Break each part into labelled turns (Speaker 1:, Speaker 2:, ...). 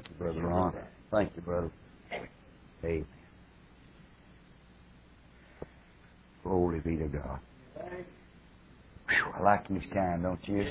Speaker 1: Thank you, Brother Ron. Thank you, brother. Amen. Glory be to God. Whew, I like His kind, don't you?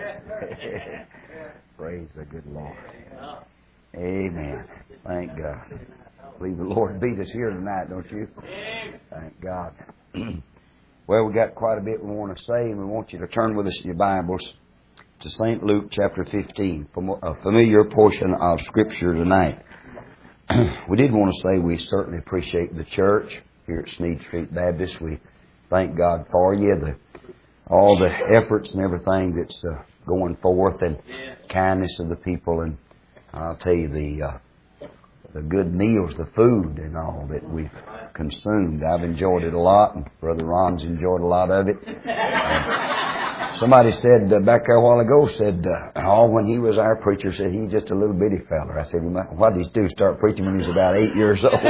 Speaker 1: Praise the good Lord. Amen. Thank God. Believe the Lord beat us here tonight, don't you? Thank God. Well, we got quite a bit we want to say, and we want you to turn with us in your Bibles to St. Luke chapter 15, a familiar portion of Scripture tonight. We did want to say we certainly appreciate the church here at Sneed Street Baptist. We thank God for you, all the efforts and everything that's going forth, and kindness of the people, and I'll tell you the good meals, the food and all that we've consumed. I've enjoyed it a lot, and Brother Ron's enjoyed a lot of it. Somebody said back there a while ago, when he was our preacher, said he's just a little bitty feller. I said, what did he do? Start preaching when he was about 8 years old?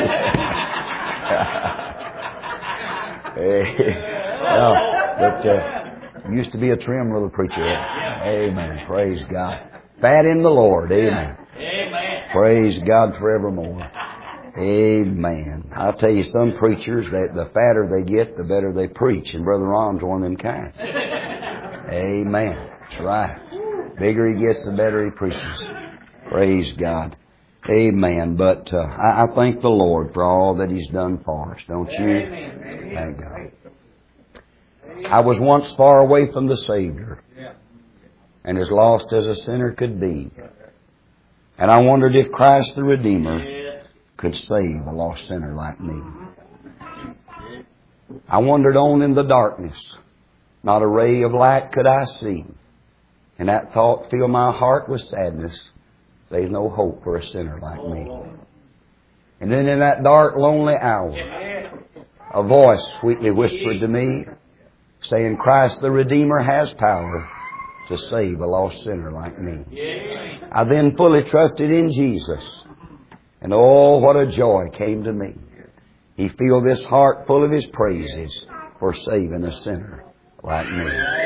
Speaker 1: But used to be a trim little preacher. Amen. Praise God. Fat in the Lord. Amen. Praise God forevermore. Amen. I'll tell you, some preachers, that the fatter they get, the better they preach. And Brother Ron's one of them kind. Amen. That's right. Bigger he gets, the better he preaches. Praise God. Amen. But I thank the Lord for all that He's done for us, don't you? Thank God. I was once far away from the Savior, and as lost as a sinner could be. And I wondered if Christ the Redeemer could save a lost sinner like me. I wandered on in the darkness. Not a ray of light could I see. And that thought filled my heart with sadness. There's no hope for a sinner like me. And then in that dark, lonely hour, a voice sweetly whispered to me, saying, Christ the Redeemer has power to save a lost sinner like me. I then fully trusted in Jesus. And oh, what a joy came to me. He filled this heart full of His praises for saving a sinner like me.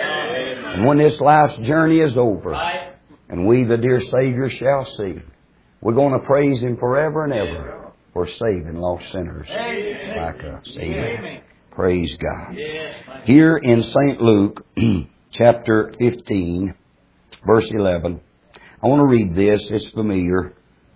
Speaker 1: And when this life's journey is over, and we the dear Savior shall see, we're going to praise Him forever and ever for saving lost sinners like us. Amen. Praise God. Here in St. Luke chapter 15, verse 11, I want to read this. It's familiar,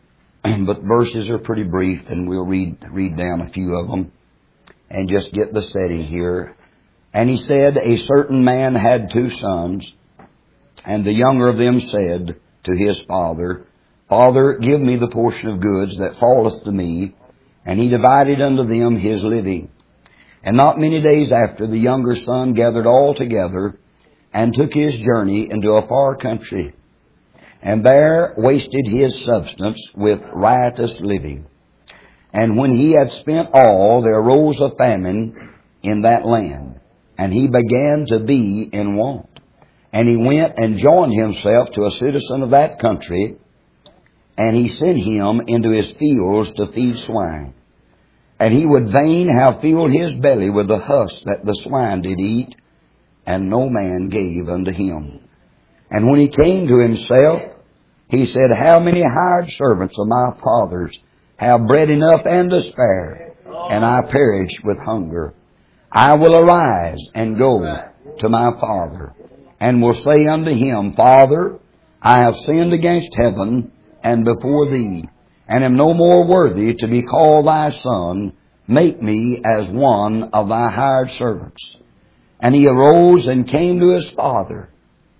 Speaker 1: but verses are pretty brief, and we'll read down a few of them and just get the setting here. And he said, a certain man had 2 sons, and the younger of them said to his father, Father, give me the portion of goods that falleth to me. And he divided unto them his living. And not many days after, the younger son gathered all together, and took his journey into a far country, and there wasted his substance with riotous living. And when he had spent all, there arose a famine in that land, and he began to be in want. And he went and joined himself to a citizen of that country, and he sent him into his fields to feed swine. And he would fain have filled his belly with the husk that the swine did eat, and no man gave unto him. And when he came to himself, he said, How many hired servants of my father's have bread enough and to spare, and I perish with hunger? I will arise and go to my father, and will say unto him, Father, I have sinned against heaven and before thee, and am no more worthy to be called thy son. Make me as one of thy hired servants. And he arose and came to his father.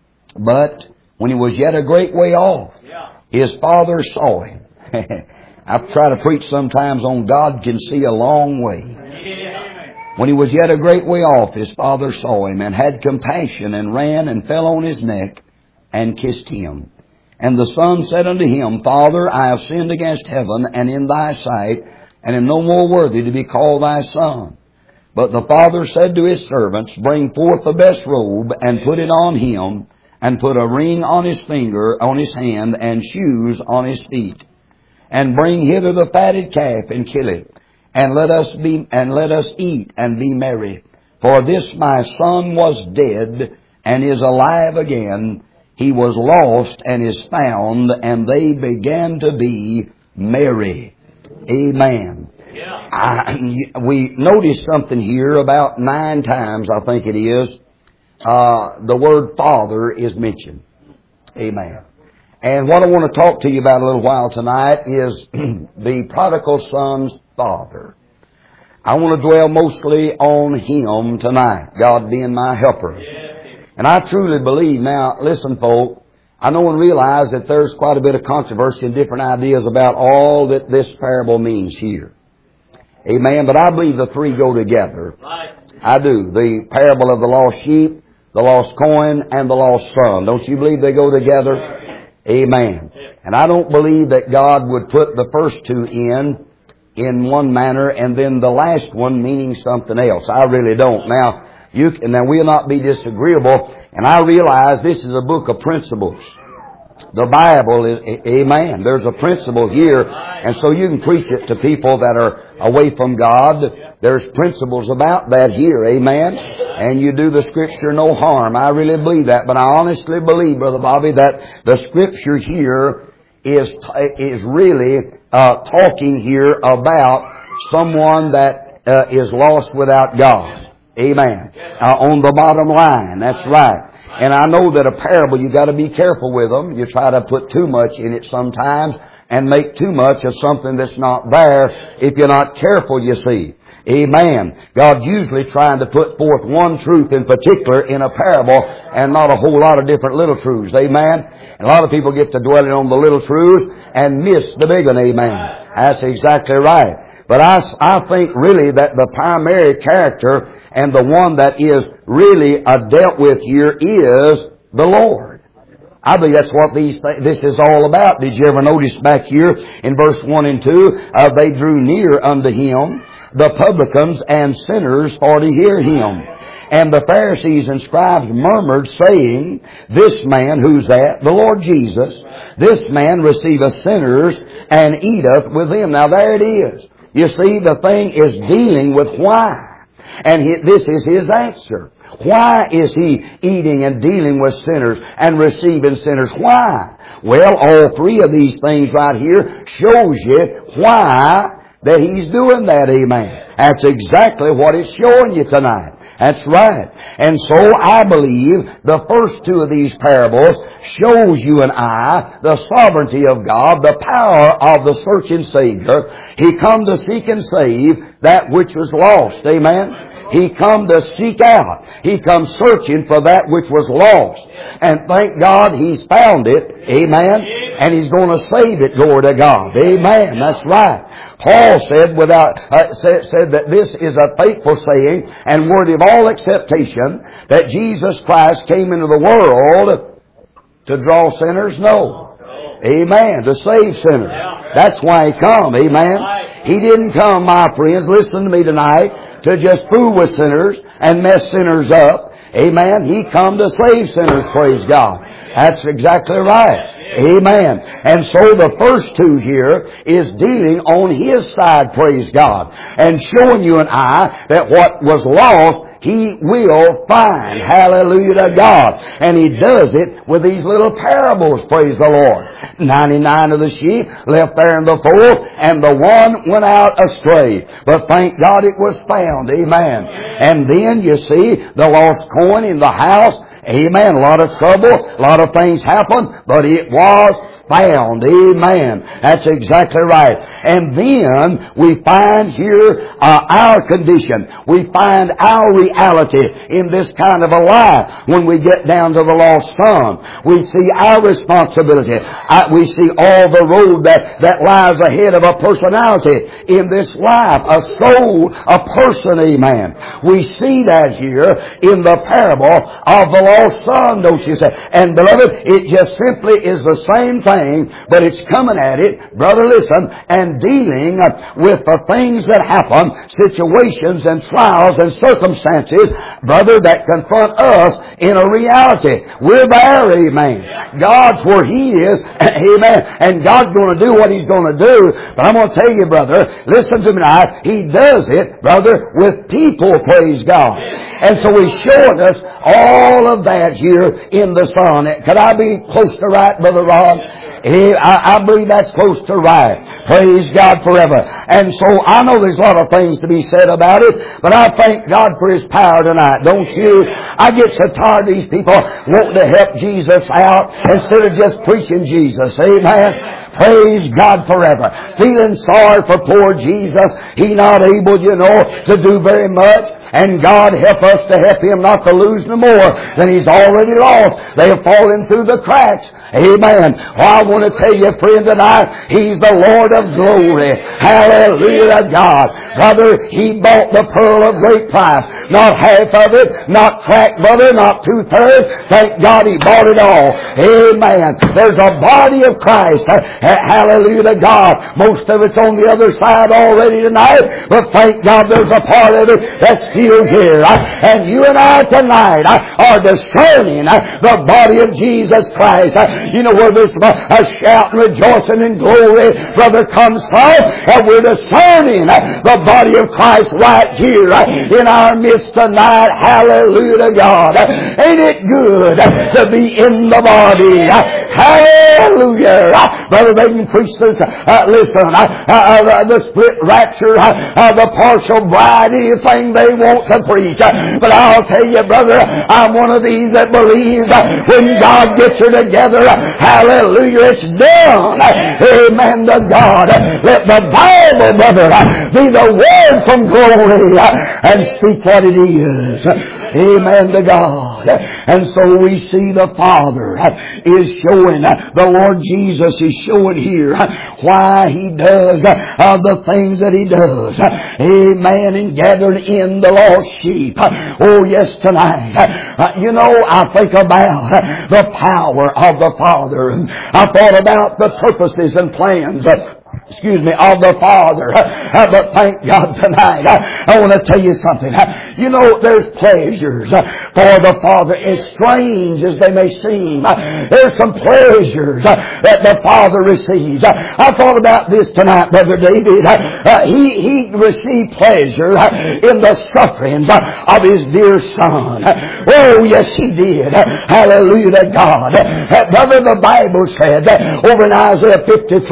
Speaker 1: But when he was yet a great way off, his father saw him. I've tried to preach sometimes on God can see a long way. When he was yet a great way off, his father saw him, and had compassion, and ran and fell on his neck, and kissed him. And the son said unto him, Father, I have sinned against heaven and in thy sight, and am no more worthy to be called thy son. But the father said to his servants, Bring forth the best robe, and put it on him, and put a ring on his finger, on his hand, and shoes on his feet. And bring hither the fatted calf, and kill it, and let us eat and be merry. For this my son was dead, and is alive again. he was lost and is found, and they began to be merry. Amen. We noticed something here about 9 times, I think it is. The word Father is mentioned. Amen. And what I want to talk to you about a little while tonight is the prodigal son's father. I want to dwell mostly on him tonight, God being my helper. And I truly believe, now listen folk, I know and realize that there's quite a bit of controversy and different ideas about all that this parable means here. Amen. But I believe the three go together. I do. The parable of the lost sheep, the lost coin, and the lost son. Don't you believe they go together? Amen. And I don't believe that God would put the first two in one manner and then the last one meaning something else. I really don't. Now we'll not be disagreeable, and I realize this is a book of principles. The Bible is, amen, there's a principle here, and so you can preach it to people that are away from God. There's principles about that here, amen, and you do the Scripture no harm. I really believe that, but I honestly believe, Brother Bobby, that the Scripture here is really talking here about someone that is lost without God. Amen. On the bottom line, that's right. And I know that a parable, you got to be careful with them. You try to put too much in it sometimes and make too much of something that's not there if you're not careful, you see. Amen. God usually trying to put forth one truth in particular in a parable and not a whole lot of different little truths. Amen. And a lot of people get to dwelling on the little truths and miss the big one. Amen. That's exactly right. But I think really that the primary character and the one that is really dealt with here is the Lord. I believe that's what this is all about. Did you ever notice back here in verse 1 and 2, they drew near unto him, the publicans and sinners, for to hear him. And the Pharisees and scribes murmured, saying, this man, who's that? The Lord Jesus. This man receiveth sinners and eateth with them. Now there it is. You see, the thing is dealing with why. And this is his answer. Why is he eating and dealing with sinners and receiving sinners? Why? Well, all three of these things right here shows you why that he's doing that, amen. That's exactly what it's showing you tonight. That's right. And so I believe the first two of these parables shows you and I the sovereignty of God, the power of the searching Savior. He come to seek and save that which was lost. Amen. He come to seek out. He come searching for that which was lost. And thank God He's found it. Amen. And He's going to save it. Glory to God. Amen. That's right. Paul said said that this is a faithful saying and worthy of all acceptation, that Jesus Christ came into the world to draw sinners? No. Amen. To save sinners. That's why He come. Amen. He didn't come, my friends, listen to me tonight, to just fool with sinners and mess sinners up. Amen. He come to save sinners, praise God. That's exactly right. Amen. And so the first two here is dealing on His side, praise God, and showing you and I that what was lost He will find. Hallelujah to God. And He does it with these little parables, praise the Lord. 99 of the sheep left there in the fold, and the one went out astray. But thank God it was found. Amen. And then you see the lost coin in the house. Amen. A lot of trouble, a lot of things happened, but it was found. Amen. That's exactly right. And then we find here our condition. We find our reality in this kind of a life. When we get down to the lost son, we see our responsibility. We see all the road that lies ahead of a personality in this life. A soul, a person. Amen. We see that here in the parable of the lost son, don't you say? And beloved, it just simply is the same thing thing, but it's coming at it, brother, listen, and dealing with the things that happen, situations and trials and circumstances, brother, that confront us in a reality. We're there, amen. God's where He is, amen. And God's going to do what He's going to do. But I'm going to tell you, brother, listen to me now, He does it, brother, with people, praise God. And so He's showing us all of that here in the Son. Could I be close to right, Brother Rod? I believe that's close to right. Praise God forever. And so I know there's a lot of things to be said about it, but I thank God for His power tonight, don't you? I get so tired of these people wanting to help Jesus out instead of just preaching Jesus. Amen. Praise God forever. Feeling sorry for poor Jesus. He not able, to do very much. And God help us to help Him not to lose no more than He's already lost. They have fallen through the cracks. Amen. Well, I want to tell you, friend, tonight, He's the Lord of glory. Hallelujah to God. Brother, He bought the pearl of great price. Not half of it, not track, brother, not 2/3. Thank God He bought it all. Amen. There's a body of Christ. Hallelujah to God. Most of it's on the other side already tonight, but thank God there's a part of it that's still here. And you and I tonight are discerning the body of Jesus Christ. You know where this shout and rejoicing and glory, brother, comes from? We're discerning the body of Christ right here in our midst tonight. Hallelujah to God. Ain't it good to be in the body? Hallelujah. Brother, they can preach this. Listen, the split rapture, the partial bride, anything they want to preach. But I'll tell you, brother, I'm one of these that believes when God gets her together, hallelujah, it's done. Amen to God. Let the Bible, brother, be the word from glory and speak what it is. Amen to God. And so we see the Father is showing, the Lord Jesus is showing here why He does the things that He does. Amen. And gathering in the lost sheep. Oh yes, tonight. I think about the power of the Father. I thought about the purposes and plans of the Father. But thank God tonight, I want to tell you something. There's pleasures for the Father, as strange as they may seem. There's some pleasures that the Father receives. I thought about this tonight, Brother David. He received pleasure in the sufferings of His dear Son. Oh, yes, He did. Hallelujah to God. Brother, the Bible said over in Isaiah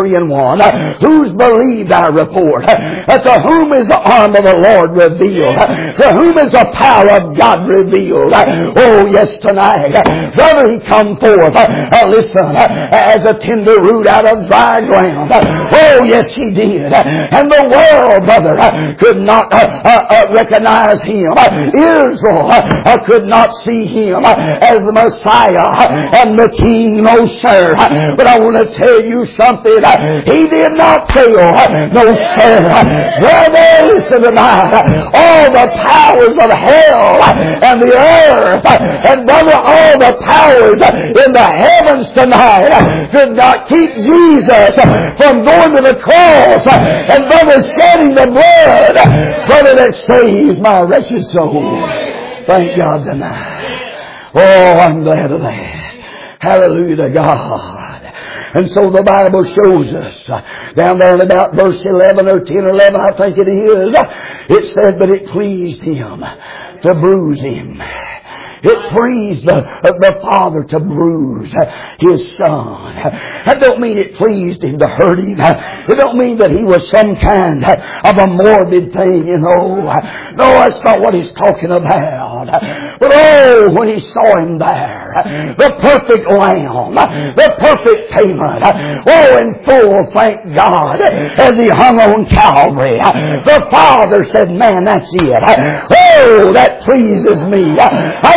Speaker 1: 53:1, who's believed our report? To whom is the arm of the Lord revealed? To whom is the power of God revealed? Oh, yes, tonight, brother, He come forth, listen, as a tender root out of dry ground. Oh, yes, He did. And the world, brother, could not recognize Him. Israel could not see Him as the Messiah and the King, no sir. But I want to tell you something. He did not fail, no sir. Brother, listen tonight. All the powers of hell and the earth, and brother, all the powers in the heavens tonight could not keep Jesus from going to the cross and brother, shedding the blood, brother, that saves my wretched soul. Thank God tonight. Oh, I'm glad of that. Hallelujah to God. And so the Bible shows us, down there in about verse 11 or 10 or 11, I think it is, it said, but it pleased Him to bruise Him. It pleased the Father to bruise His Son. That don't mean it pleased Him to hurt Him. It don't mean that He was some kind of a morbid thing, No, that's not what He's talking about. But oh, when He saw Him there, the perfect Lamb, the perfect payment, oh, in full, thank God, as He hung on Calvary, the Father said, man, that's it. Oh, that pleases me. I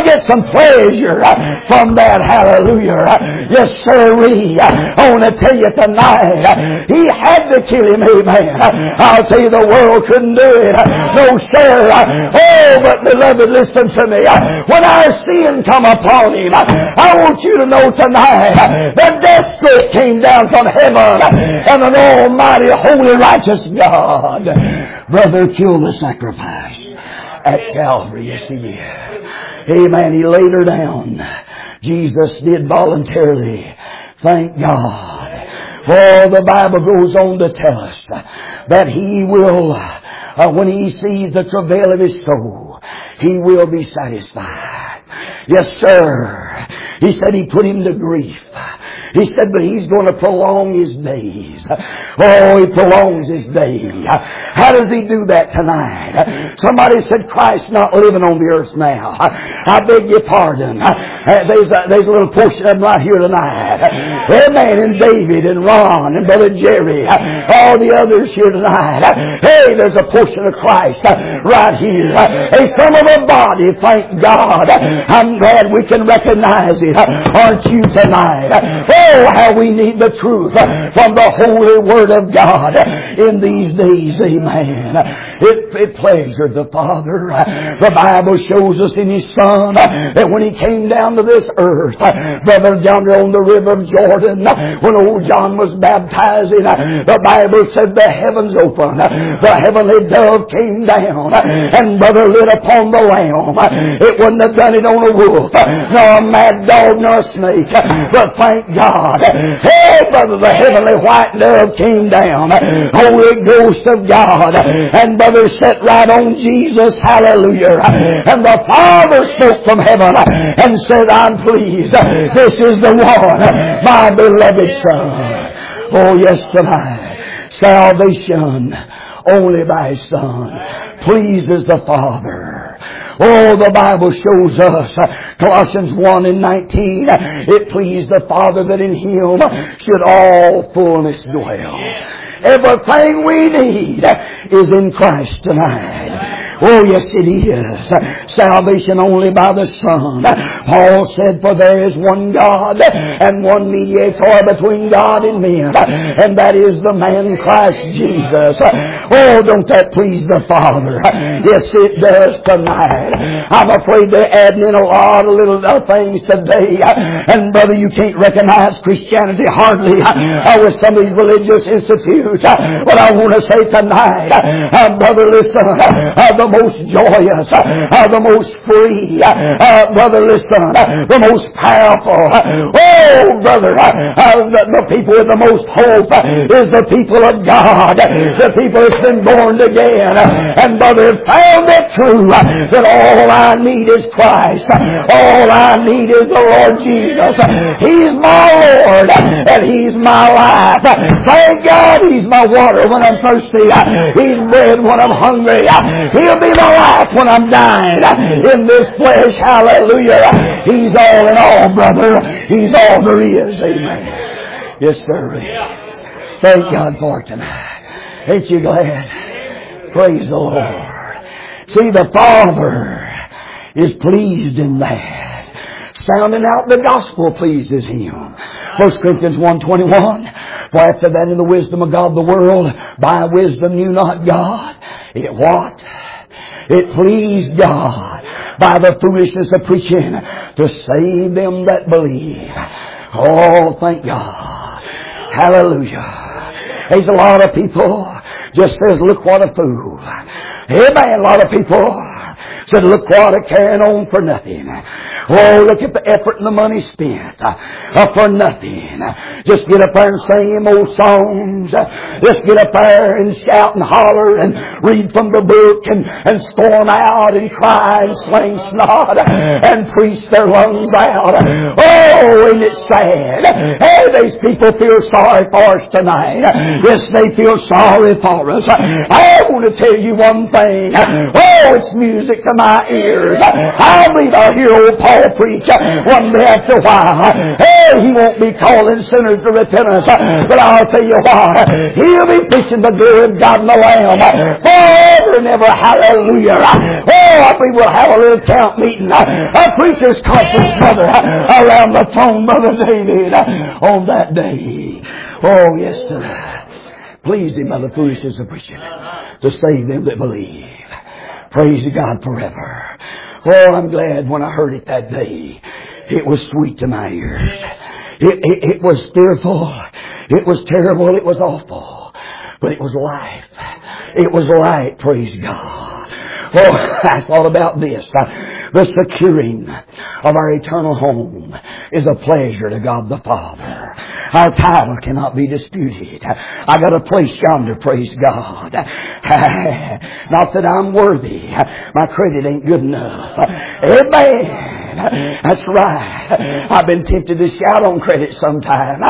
Speaker 1: get some pleasure from that. Hallelujah. Yes, sirree. I want to tell you tonight, He had to kill him. Amen. I'll tell you, the world couldn't do it. No, sir. Oh, but beloved, listen to me. When our sin come upon him, I want you to know tonight, the death stroke came down from heaven, and an almighty, holy, righteous God, brother, killed the sacrifice at Calvary. Yes, He did. Amen. He laid her down. Jesus did voluntarily. Thank God. Oh, the Bible goes on to tell us that He will, when He sees the travail of His soul, He will be satisfied. Yes, sir. He said He put him to grief. He said, but He's going to prolong His days. Oh, He prolongs His days. How does He do that tonight? Somebody said, Christ's not living on the earth now. I beg your pardon. There's a little portion of them right here tonight. Amen. And David and Ron and Brother Jerry. All the others here tonight. Hey, there's a portion of Christ right here. A some of the body, thank God. I'm glad we can recognize it. Aren't you tonight? Oh, how we need the truth from the holy Word of God in these days. Amen. It pleasured the Father. The Bible shows us in His Son that when He came down to this earth, Brother John, on the river of Jordan, when old John was baptizing, the Bible said the heavens opened. The heavenly dove came down and Brother lit upon the lamb. It wouldn't have done it on a wolf, nor a mad dog, nor a snake. But thank God. Hey, brother, the heavenly white dove came down. Holy Ghost of God. And brother sat right on Jesus. Hallelujah. And the Father spoke from heaven and said, I'm pleased. This is the one, my beloved Son. Oh, yes, tonight. Salvation only by His Son pleases the Father. Oh, the Bible shows us, Colossians 1:19, it pleased the Father that in Him should all fullness dwell. Everything we need is in Christ tonight. Oh, yes, it is. Salvation only by the Son. Paul said, for there is one God and one mediator between God and men, and that is the man Christ Jesus. Oh, don't that please the Father? Yes, it does tonight. I'm afraid they're adding in a lot of little things today. And brother, you can't recognize Christianity hardly with some of these religious institutes. But I want to say tonight, brother, listen, the most joyous, the most free, brother, listen, the most powerful. Oh, brother, the people with the most hope is the people of God, the people that's been born again. And brother, found it true that all I need is Christ. All I need is the Lord Jesus. He's my Lord and He's my life. Thank God He's my water when I'm thirsty. He's bread when I'm hungry. He'll be my life when I'm dying in this flesh. Hallelujah. He's all in all, brother. He's all there is. Amen. Yes, sir. Thank God for it tonight. Ain't you glad? Praise the Lord. See, the Father is pleased in that. Sounding out the gospel pleases Him. 1 Corinthians 1:21. For after that in the wisdom of God the world by wisdom knew not God. It what? It pleased God by the foolishness of preaching to save them that believe. Oh, thank God. Hallelujah. There's a lot of people just says, look what a fool. Amen. A lot of people said, look what a carrying on for nothing. Oh, look at the effort and the money spent for nothing. Just get up there and sing old songs. Just get up there and shout and holler and read from the book and storm out and cry and sling snot and preach their lungs out. Oh, isn't it sad? Hey, these people feel sorry for us tonight. Yes, they feel sorry for us. I want to tell you one thing. Oh, it's music to my ears. I believe I'll hear old Paul preach one day after a while. Hey, Oh, He won't be calling sinners to repentance. But I'll tell you what, He'll be preaching the glory of God and the Lamb forever and ever. Hallelujah. Oh, we will have a little camp meeting, a preacher's conference, brother, around the throne, Brother David, on that day. Oh, yes, sir. Please Him by the foolishness of preaching to save them that believe. Praise God forever. Oh, I'm glad when I heard it that day. It was sweet to my ears. It was fearful. It was terrible. It was awful. But it was life. It was light. Praise God. Oh, I thought about this. The securing of our eternal home is a pleasure to God the Father. Our title cannot be disputed. I got a place yonder, praise God. Not that I'm worthy. My credit ain't good enough. Amen. That's right. I've been tempted to shout on credit sometime.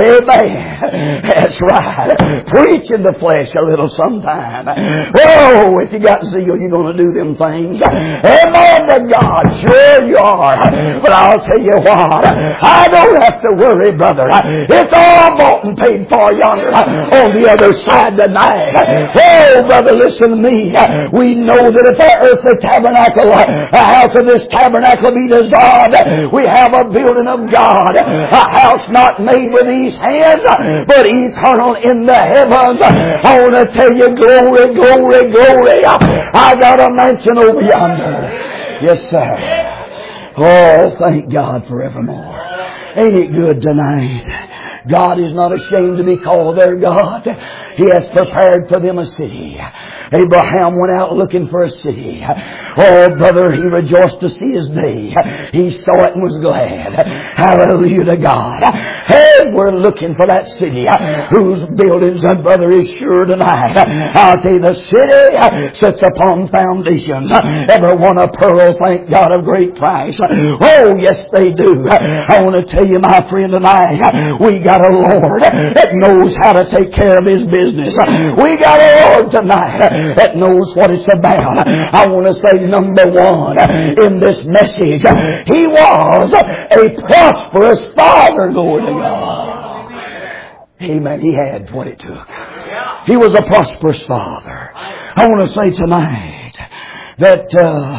Speaker 1: Amen. That's right. Preach in the flesh a little sometime. Oh, if you got zeal, you're going to do them things. Amen to God. Sure you are. But I'll tell you what, I don't have to worry, brother. It's all bought and paid for yonder on the other side tonight. Oh, brother, listen to me. We know that if our earthly tabernacle, a house of this tabernacle be dissolved, we have a building of God, a house not made with these hands, but eternal in the heavens. I want to tell you, glory, glory, glory. I got a mansion over yonder. Yes, sir. Oh, thank God forevermore. Ain't it good tonight? God is not ashamed to be called their God. He has prepared for them a city. Abraham went out looking for a city. Oh, brother, he rejoiced to see his day. He saw it and was glad. Hallelujah to God. Hey, we're looking for that city whose buildings, and brother, is sure tonight. I'll tell you, the city sits upon foundations. Every one a pearl, thank God, of great price. Oh, yes, they do. I want to tell you, my friend, tonight, we got a Lord that knows how to take care of His business. We got a Lord tonight that knows what it's about. I want to say, number one, in this message, He was a prosperous father, glory to God. Amen. He had what it took. He was a prosperous father. I want to say tonight that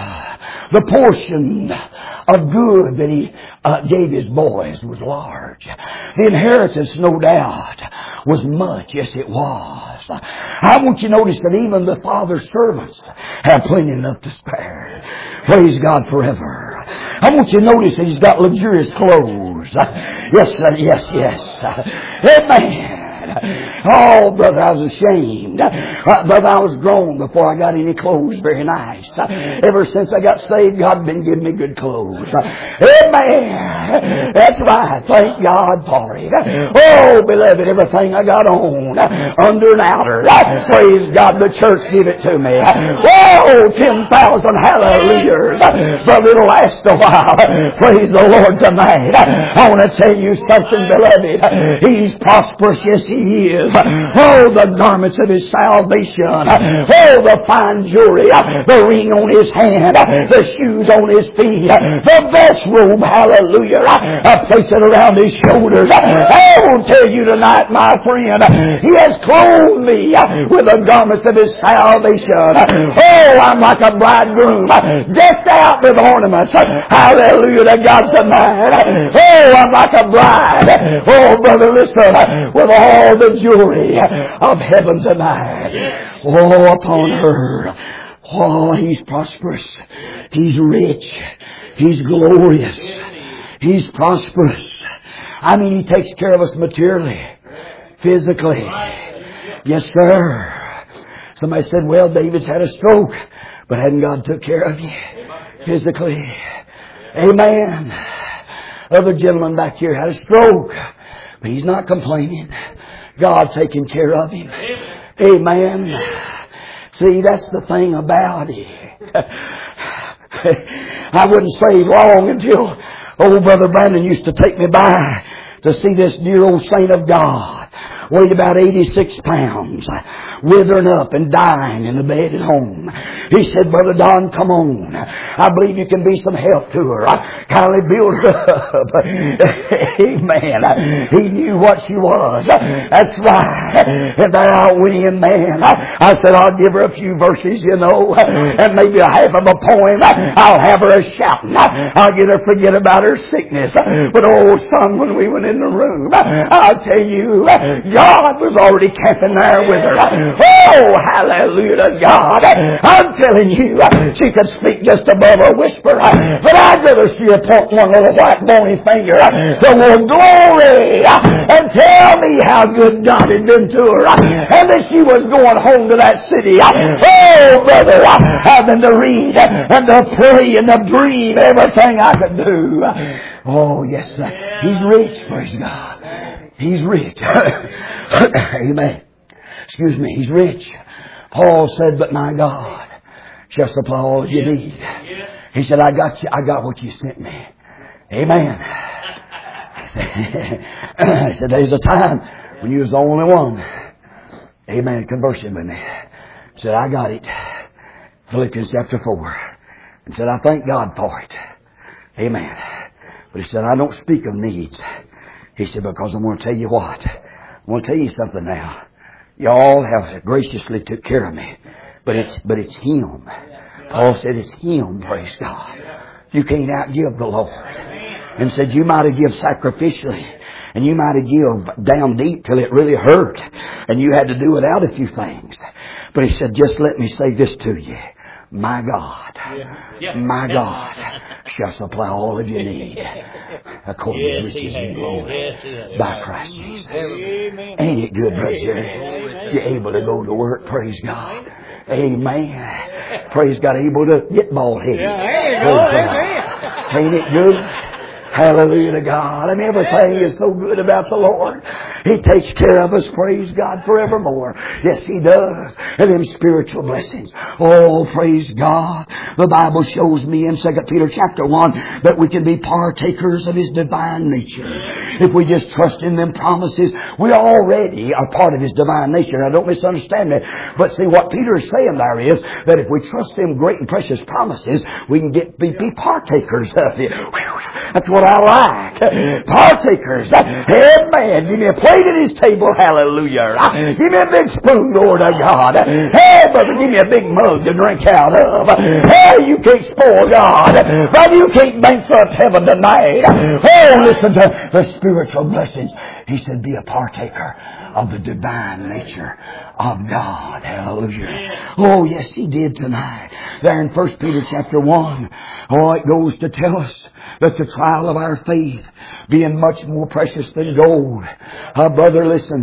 Speaker 1: the portion of good that He gave His boys was large. The inheritance, no doubt, was much. Yes, it was. I want you to notice that even the father's servants have plenty enough to spare. Praise God forever. I want you to notice that He's got luxurious clothes. Yes, sir. Yes, yes. Amen. Oh, brother, I was ashamed. Brother, I was grown before I got any clothes very nice. Ever since I got saved, God been giving me good clothes. Amen. That's right. Thank God for it. Oh, beloved, everything I got on, under and outer. Praise God, the church gave it to me. Oh, 10,000 hallelujahs. But it'll last a while. Praise the Lord tonight. I want to tell you something, beloved. He's prosperous. Yes, He is. Oh, the garments of His salvation. Oh, the fine jewelry. The ring on His hand. The shoes on His feet. The best robe. Hallelujah. I place it around His shoulders. I will tell you tonight, my friend, He has clothed me with the garments of His salvation. Oh, I'm like a bridegroom decked out with ornaments. Hallelujah to God tonight. Oh, I'm like a bride. Oh, brother, listen, with all the jewelry of heaven tonight. Oh, upon her. Oh, He's prosperous. He's rich. He's glorious. He's prosperous. I mean, He takes care of us materially, physically. Yes, sir. Somebody said, well, David's had a stroke, but hadn't God took care of you physically? Amen. Other gentleman back here had a stroke, but he's not complaining. God taking care of him. Amen. See, that's the thing about it. I wouldn't save long until old Brother Brandon used to take me by to see this dear old saint of God. weighed about 86 pounds, withering up and dying in the bed at home. He said, Brother Don, come on. I believe you can be some help to her. I kindly build her up. Amen. He knew what she was. That's right. And there I went in, man. I said, I'll give her a few verses, and maybe a half of a poem. I'll have her a shouting. I'll get her to forget about her sickness. But oh, son, when we went in the room, I'll tell you, God was already camping there with her. Oh, hallelujah to God. I'm telling you, she could speak just above a whisper. But I'd rather see her point one little white bony finger to more glory and tell me how good God had been to her. And that she was going home to that city. Oh, brother, having to read and to pray and to dream everything I could do. Oh, yes, sir. He's rich, praise God. He's rich. Amen. Excuse me, He's rich. Paul said, but my God shall supply all you need. He said, I got what you sent me. Amen. He said, there's a time when you was the only one. Amen. Conversing with me. He said, I got it. Philippians chapter 4. And said, I thank God for it. Amen. But he said, I don't speak of needs. He said, because I'm going to tell you what. I'm going to tell you something now. Y'all have graciously took care of me. But it's Him. Paul said it's Him, praise God. You can't outgive the Lord. And said you might have give sacrificially. And you might have give down deep till it really hurt. And you had to do without a few things. But he said, just let me say this to you. My God, my God shall supply all of your need according to His riches and glory by Christ Jesus. Ain't it good, Brother Jerry? You're able to go to work, praise God. Amen. Praise God, able to get bald-headed. Ain't it good? Hallelujah to God. And everything is so good about the Lord. He takes care of us, praise God, forevermore. Yes, He does. And them spiritual blessings. Oh, praise God. The Bible shows me in 2 Peter chapter 1 that we can be partakers of His divine nature. If we just trust in them promises, we already are part of His divine nature. Now, don't misunderstand me. But see, what Peter is saying there is that if we trust them great and precious promises, we can be partakers of it. That's what I like. Partakers. Amen. Give me a plate at His table. Hallelujah. Give me a big spoon, Lord of God. Hey, brother, give me a big mug to drink out of. Hey, you can't spoil God. But you can't bankrupt heaven tonight. Oh, listen to the spiritual blessings. He said, be a partaker of the divine nature of God. Hallelujah. Oh, yes, He did tonight. There in 1 Peter chapter 1. Oh, it goes to tell us that the trial of our faith being much more precious than gold. Brother, listen.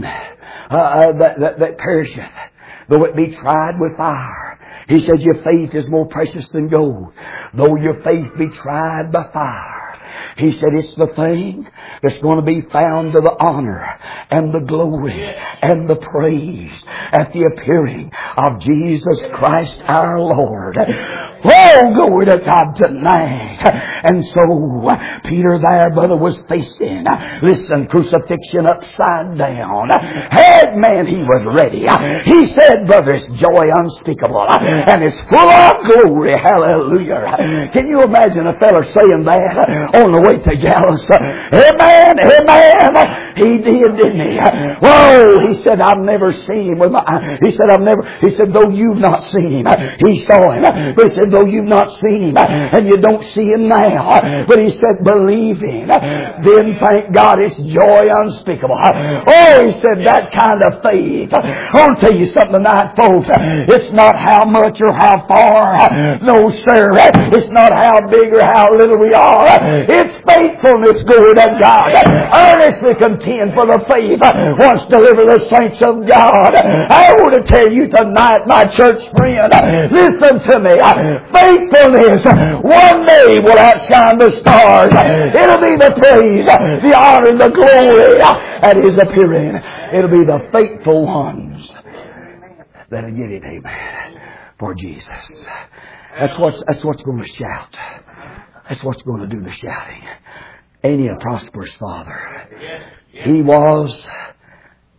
Speaker 1: That perisheth, though it be tried with fire. He said your faith is more precious than gold, though your faith be tried by fire. He said it's the thing that's going to be found to the honor and the glory and the praise at the appearing of Jesus Christ our Lord. Oh, glory to God tonight. And so Peter there, brother, was facing, listen, crucifixion upside down. Hey, man, he was ready. He said, brother, it's joy unspeakable and it's full of glory. Hallelujah. Can you imagine a fella saying that on the way to Gallus? Amen, amen. He did, didn't he? Whoa, he said, I've never seen him with my eyes. He said, though you've not seen him, he saw him. But he said, though you've not seen him, and you don't see him now. But he said, believe him. Then thank God it's joy unspeakable. Oh, he said, that kind of faith. I want to tell you something tonight, folks. It's not how much or how far. No, sir. It's not how big or how little we are. It's faithfulness, glory to God. Earnestly contend for the faith once deliver the saints of God. I want to tell you tonight, my church friend, listen to me. Faithfulness one day will outshine the stars. It'll be the praise, the honor, and the glory at His appearing. It'll be the faithful ones that'll get it, amen, for Jesus. That's what's going to shout. That's what's going to do the shouting. Ain't He a prosperous Father? He was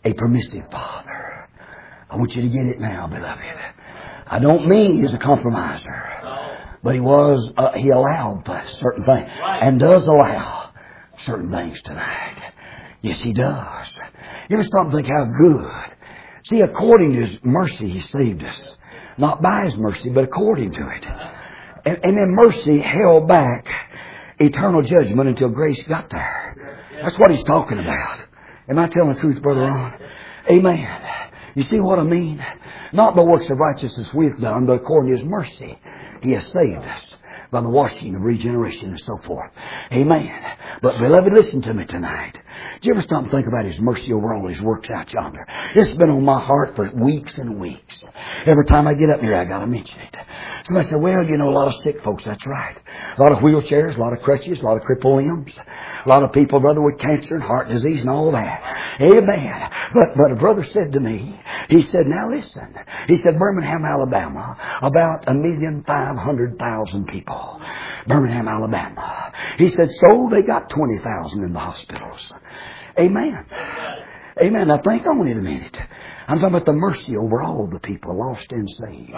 Speaker 1: a permissive Father. I want you to get it now, beloved. I don't mean He's a compromiser. But He allowed certain things. And does allow certain things tonight. Yes, He does. You ever stop and think how good? See, according to His mercy, He saved us. Not by His mercy, but according to it. And then mercy held back eternal judgment until grace got there. That's what He's talking about. Am I telling the truth, Brother Ron? Amen. You see what I mean? Not by works of righteousness we've done, but according to His mercy, He has saved us by the washing of regeneration and so forth. Amen. But beloved, listen to me tonight. Did you ever stop and think about His mercy over all His works out yonder? It's been on my heart for weeks and weeks. Every time I get up here, I got to mention it. Somebody said, well, you know, a lot of sick folks. That's right. A lot of wheelchairs, a lot of crutches, a lot of crippled limbs. A lot of people, brother, with cancer and heart disease and all that. Amen. But a brother said to me, he said, now listen. He said, Birmingham, Alabama, about 1,500,000 people. Birmingham, Alabama. He said, so they got 20,000 in the hospitals. Amen. Amen. Now think on it a minute. I'm talking about the mercy over all the people lost and saved.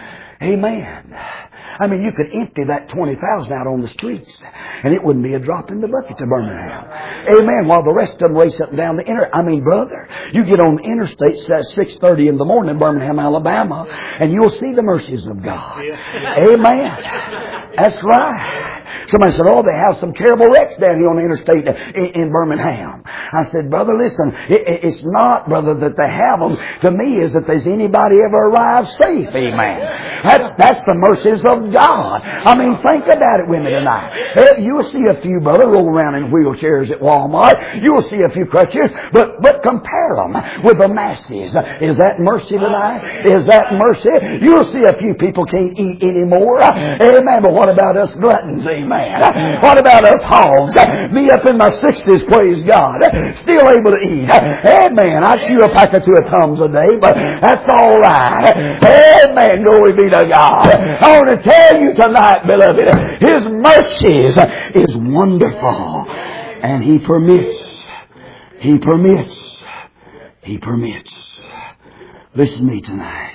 Speaker 1: Amen. I mean, you could empty that 20,000 out on the streets, and it wouldn't be a drop in the bucket to Birmingham. Amen. While the rest of them race up and down the brother, you get on the interstate at 6:30 in the morning in Birmingham, Alabama, and you'll see the mercies of God. Amen. That's right. Somebody said, oh, they have some terrible wrecks down here on the interstate in Birmingham. I said, brother, listen, it's not, brother, that they have them. To me, is that there's anybody ever arrived safe. Amen. That's the mercies of God. I mean, think about it with me tonight. You'll see a few, brother, roll around in wheelchairs at Walmart. You'll see a few crutches, but compare them with the masses. Is that mercy tonight? Is that mercy? You'll see a few people can't eat anymore. Amen. But what about us gluttons? Amen. What about us hogs? Me up in my 60s, praise God, still able to eat. Amen. I chew a pack or two of Tums a day, but that's all right. Amen. Glory be to God. I want to tell you tonight, beloved, His mercies is wonderful. And He permits. He permits. He permits. Listen to me tonight.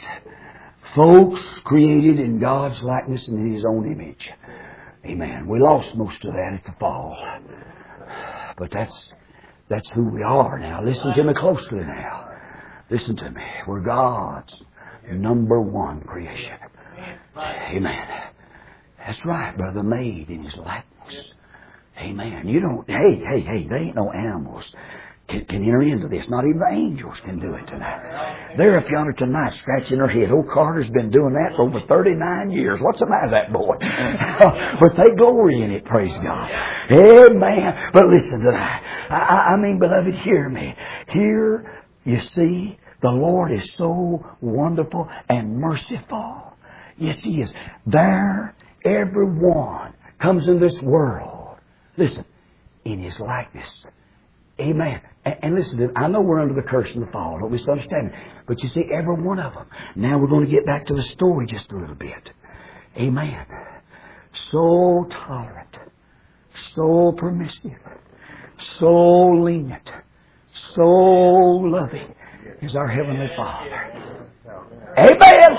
Speaker 1: Folks created in God's likeness and in His own image. Amen. We lost most of that at the fall. But that's who we are now. Listen to me closely now. Listen to me. We're God's number one creation. Amen. That's right, brother. Made in His likeness. Amen. You don't, hey, they ain't no animals can enter into this. Not even the angels can do it tonight. They're up yonder tonight scratching their head. Old Carter's been doing that for over 39 years. What's the matter with that boy? But they glory in it, praise God. Amen. But listen tonight. I mean, beloved, hear me. Here, you see, the Lord is so wonderful and merciful. Yes, He is. There, everyone comes in this world. Listen, in His likeness. Amen. And listen, I know we're under the curse and the fall. Don't misunderstand me. But you see, every one of them. Now we're going to get back to the story just a little bit. Amen. So tolerant. So permissive. So lenient. So loving is our Heavenly Father. Amen.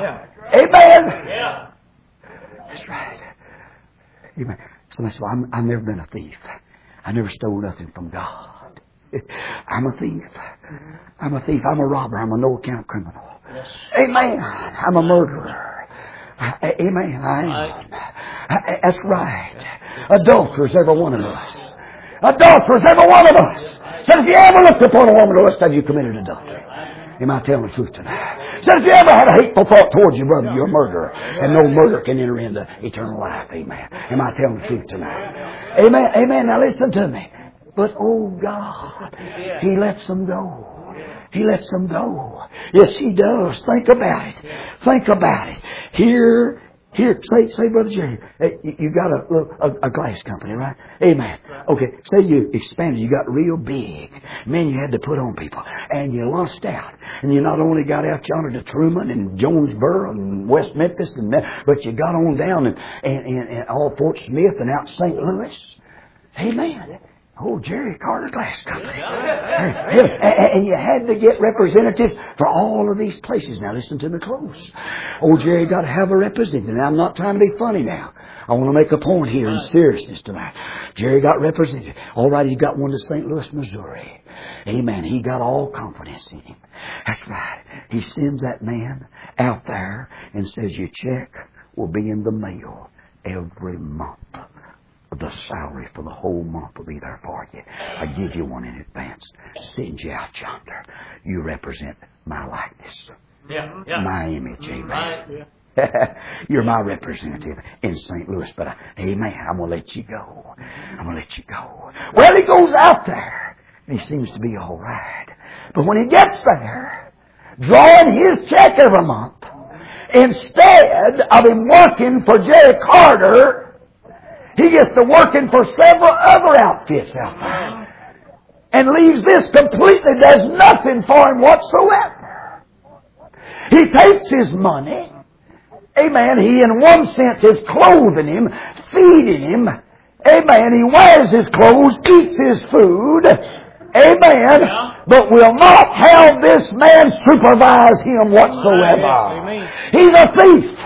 Speaker 1: Amen. That's right. Amen. Somebody said, well, I've never been a thief. I never stole nothing from God. I'm a thief. I'm a thief. I'm a robber. I'm a no-account criminal. Yes. Amen. I'm a murderer. Amen. I am. That's right. Adulterers, every one of us. Adulterers, every one of us. Said, if you ever looked upon a woman to lust, have you committed adultery? Am I telling the truth tonight? Said, if you ever had a hateful thought towards your brother, you're a murderer. And no murder can enter into eternal life. Amen. Am I telling the truth tonight? Amen. Amen. Now listen to me. But, oh God, He lets them go. He lets them go. Yes, He does. Think about it. Think about it. Here, say, Brother Jerry, you got a glass company, right? Amen. Okay, say you expanded, you got real big. Man, you had to put on people. And you lost out. And you not only got out yonder to Truman and Jonesboro and West Memphis, but you got on down and all Fort Smith and out St. Louis. Amen. Oh, Jerry Carter Glass Company. And you had to get representatives for all of these places. Now listen to me close. Oh, Jerry got to have a representative. Now I'm not trying to be funny now. I want to make a point here in seriousness tonight. Jerry got representative. All right, he got one to St. Louis, Missouri. Amen. He got all confidence in him. That's right. He sends that man out there and says, your check will be in the mail every month. The salary for the whole month will be there for you. I give you one in advance. Send you out yonder. You represent my likeness. My image. Amen. You're my representative in St. Louis. But, amen, I'm going to let you go. I'm going to let you go. Well, he goes out there. And he seems to be all right. But when he gets there, drawing his check every month, instead of him working for Jerry Carter, he gets to working for several other outfits out there. And leaves this completely, does nothing for him whatsoever. He takes his money. Amen. He in one sense is clothing him, feeding him. Amen. He wears his clothes, eats his food. Amen. But will not have this man supervise him whatsoever. He's a thief.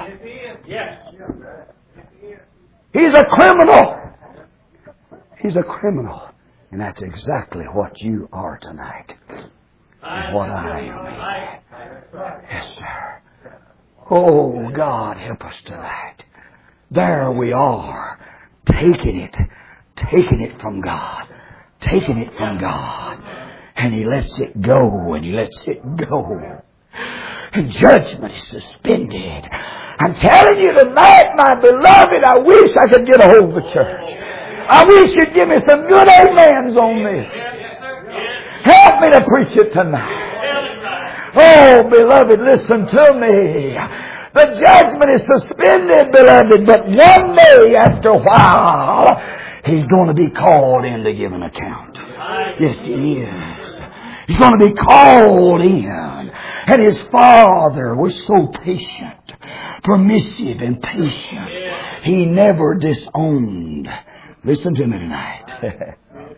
Speaker 1: He's a criminal. He's a criminal. And that's exactly what you are tonight. And what I am. Yes, sir. Oh, God, help us tonight. There we are. Taking it from God. Taking it from God. And He lets it go, and He lets it go. And judgment is suspended. I'm telling you tonight, my beloved, I wish I could get a hold of the church. I wish you'd give me some good amens on this. Help me to preach it tonight. Oh, beloved, listen to me. The judgment is suspended, beloved, but one day after a while, he's going to be called in to give an account. Yes, he is. He's going to be called in. And his father was so patient, permissive, and patient. He never disowned. Listen to me tonight.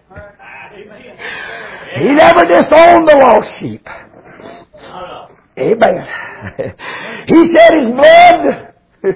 Speaker 1: He never disowned the lost sheep. Amen. He shed His blood.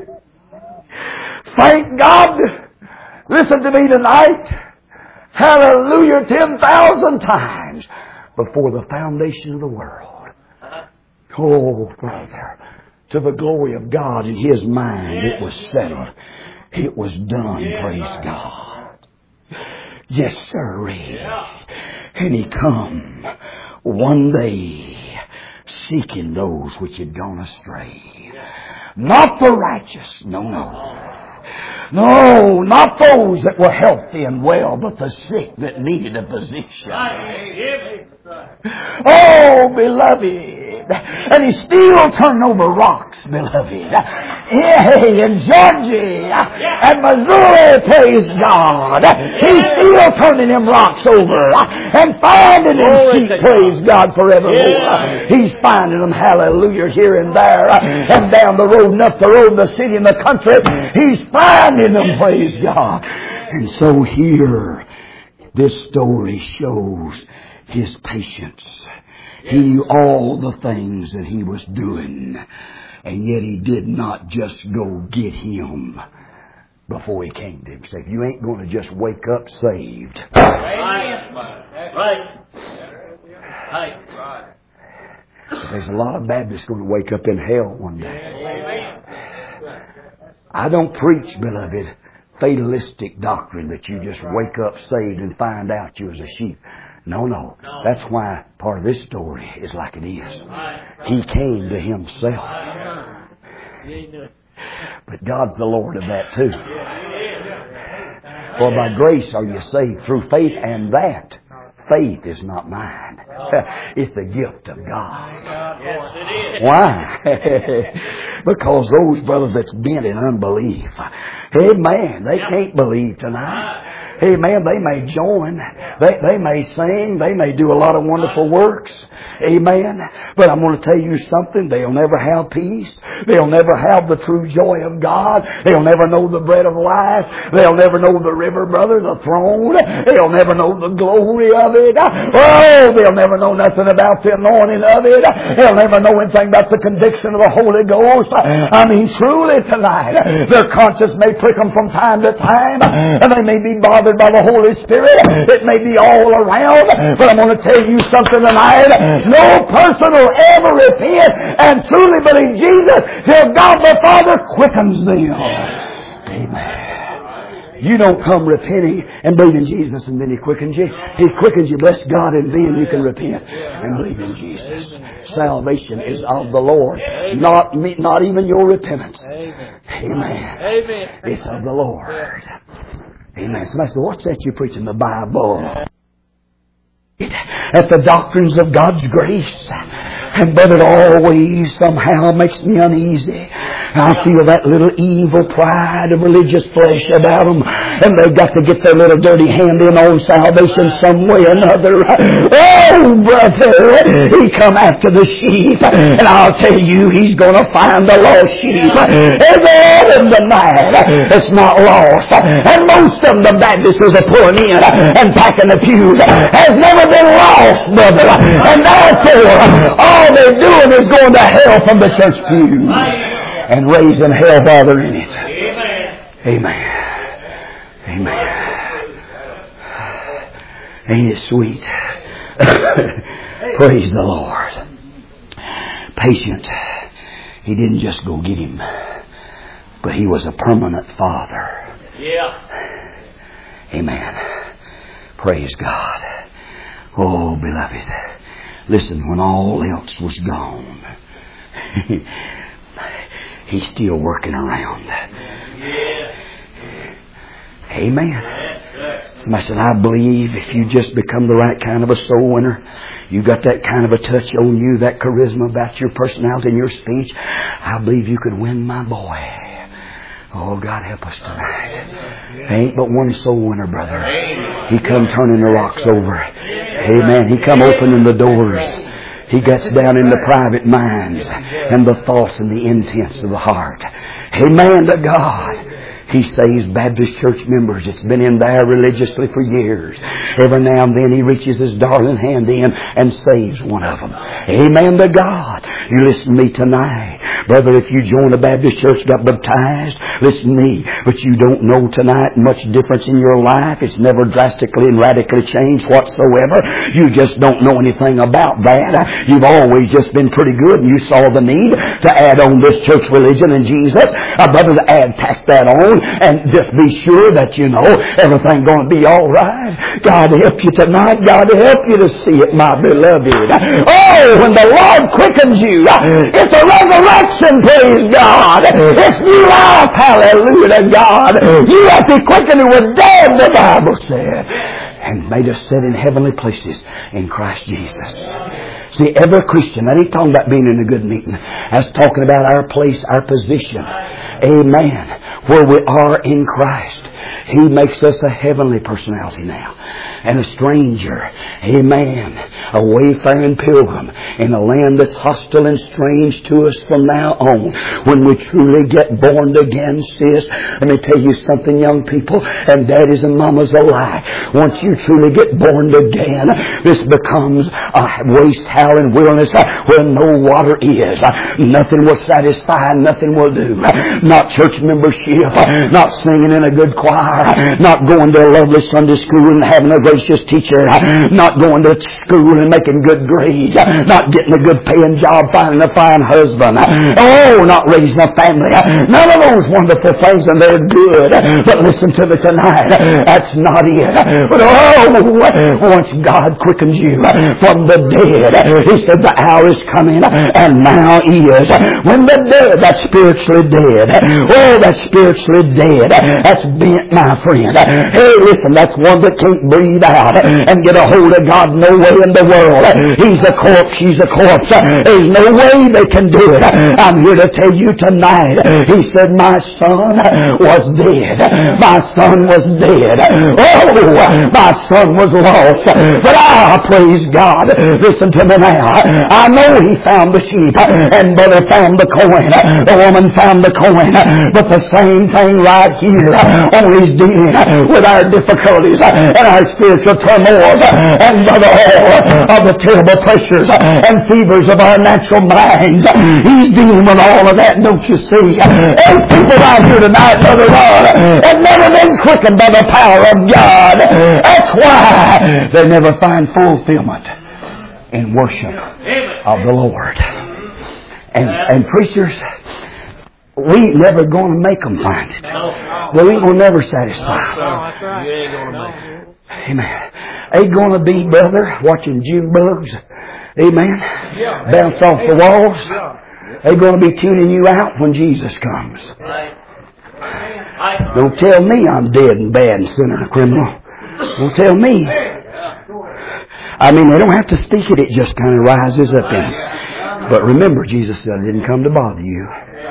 Speaker 1: Thank God. Listen to me tonight. Hallelujah 10,000 times before the foundation of the world. Oh, brother. To the glory of God in His mind, it was settled. It was done, praise God. Yes, sirree. And He come one day seeking those which had gone astray. Not the righteous, no. No, not those that were healthy and well, but the sick that needed a physician. Oh, beloved. And He's still turning over rocks, beloved. In Georgia and Missouri, praise God. He's still turning them rocks over and finding them sheep, praise God, forevermore. He's finding them, hallelujah, here and there and down the road and up the road, the city and the country. He's finding them, praise God. And so here, this story shows His patience. He knew all the things that He was doing, and yet He did not just go get him before He came to him. He said, you ain't going to just wake up saved. Right. There's a lot of Baptists going to wake up in hell one day. I don't preach, beloved, fatalistic doctrine that you just wake up saved and find out you was a sheep. No. That's why part of this story is like it is. He came to Himself. But God's the Lord of that too. For by grace are you saved through faith, and that faith is not mine. It's a gift of God. Why? Because those brothers that's bent in unbelief, amen, they can't believe tonight. Amen. They may join. They may sing. They may do a lot of wonderful works. Amen. But I'm going to tell you something. They'll never have peace. They'll never have the true joy of God. They'll never know the bread of life. They'll never know the river, brother, the throne. They'll never know the glory of it. Oh, they'll never know nothing about the anointing of it. They'll never know anything about the conviction of the Holy Ghost. I mean, truly tonight, their conscience may prick them from time to time, and they may be bothered by the Holy Spirit. It may be all around, but I'm going to tell you something tonight. No person will ever repent and truly believe Jesus till God the Father quickens them. Amen. You don't come repenting and believing Jesus and then He quickens you. He quickens you, bless God, and then you can repent and believe in Jesus. Salvation is of the Lord, not even your repentance. Amen. It's of the Lord. Amen. Somebody said, what's that you preaching? The Bible. At the doctrines of God's grace. But it always somehow makes me uneasy. I feel that little evil pride of religious flesh about them. And they've got to get their little dirty hand in on salvation some way or another. Oh, brother, he come after the sheep. And I'll tell you, he's going to find the lost sheep. There's all in the night that's not lost. And most of the Baptists are pulling in and packing the pews has never been lost, brother. And therefore, all they're doing is going to hell from the church pew and raising hell while they're in it. Amen. Amen. Ain't it sweet? Praise the Lord. Patient. He didn't just go get him, but he was a permanent father. Amen. Praise God. Oh, beloved. Listen, when all else was gone, He's still working around. Amen. Somebody said, I believe if you just become the right kind of a soul winner, you got that kind of a touch on you, that charisma about your personality and your speech, I believe you could win my boy. Oh, God help us tonight. Ain't but one soul winner, brother. He come turning the rocks over. Amen. He come opening the doors. He gets down in the private minds and the thoughts and the intents of the heart. Amen to God. He saves Baptist church members. It's been in there religiously for years. Every now and then He reaches His darling hand in and saves one of them. Amen to God. You listen to me tonight. Brother, if you join a Baptist church, got baptized, listen to me. But you don't know tonight much difference in your life. It's never drastically and radically changed whatsoever. You just don't know anything about that. You've always just been pretty good, and you saw the need to add on this church religion and Jesus. Brother, tack that on. And just be sure that you know everything's going to be all right. God help you tonight. God help you to see it, my beloved. Oh, when the Lord quickens you, it's a resurrection, praise God. It's new life, hallelujah to God. You have to be quickened who were dead, the Bible said, and made us sit in heavenly places in Christ Jesus. See, every Christian, that ain't talking about being in a good meeting. That's talking about our place, our position. Amen. Where we are in Christ. He makes us a heavenly personality now. And a stranger. Amen. A wayfaring pilgrim in a land that's hostile and strange to us from now on. When we truly get born again, sis, let me tell you something, young people, and daddies and mamas alike. Once you truly get born again, this becomes a waste, howling wilderness where no water is. Nothing will satisfy, nothing will do. Not church membership, not singing in a good choir, not going to a lovely Sunday school and having a gracious teacher, not going to school and making good grades, not getting a good paying job, finding a fine husband, not raising a family. None of those wonderful things, and they're good. But listen to me tonight, that's not it. But once God quickens you from the dead, He said, the hour is coming, and now is, when the dead, that's spiritually dead. Oh, that's spiritually dead. That's bent, my friend. Hey, listen, that's one that can't breathe out and get a hold of God no way in the world. He's a corpse, she's a corpse. There's no way they can do it. I'm here to tell you tonight. He said, my son was dead. My son was dead. Oh, my son was lost. But praise God. Listen to me now. I know he found the sheep, and brother found the coin. The woman found the coin. But the same thing right here, only is dealing with our difficulties and our spiritual turmoil and all of the terrible pressures and fevers of our natural minds. He's dealing with all of that, don't you see? There's people out here tonight, Brother Ron, have never been quickened by the power of God. That's why they never find fulfillment in worship of the Lord. And preachers, we ain't never going to make them find it. We ain't going to never satisfy them.
Speaker 2: You ain't going to make it.
Speaker 1: Amen. Ain't going to be, brother, watching June bugs. Amen. Bounce off the walls. They're going to be tuning you out when Jesus comes. Don't tell me I'm dead and bad and sinner and a criminal. Don't tell me. I mean, they don't have to speak it. It just kind of rises up in them. But remember, Jesus said, I didn't come to bother you.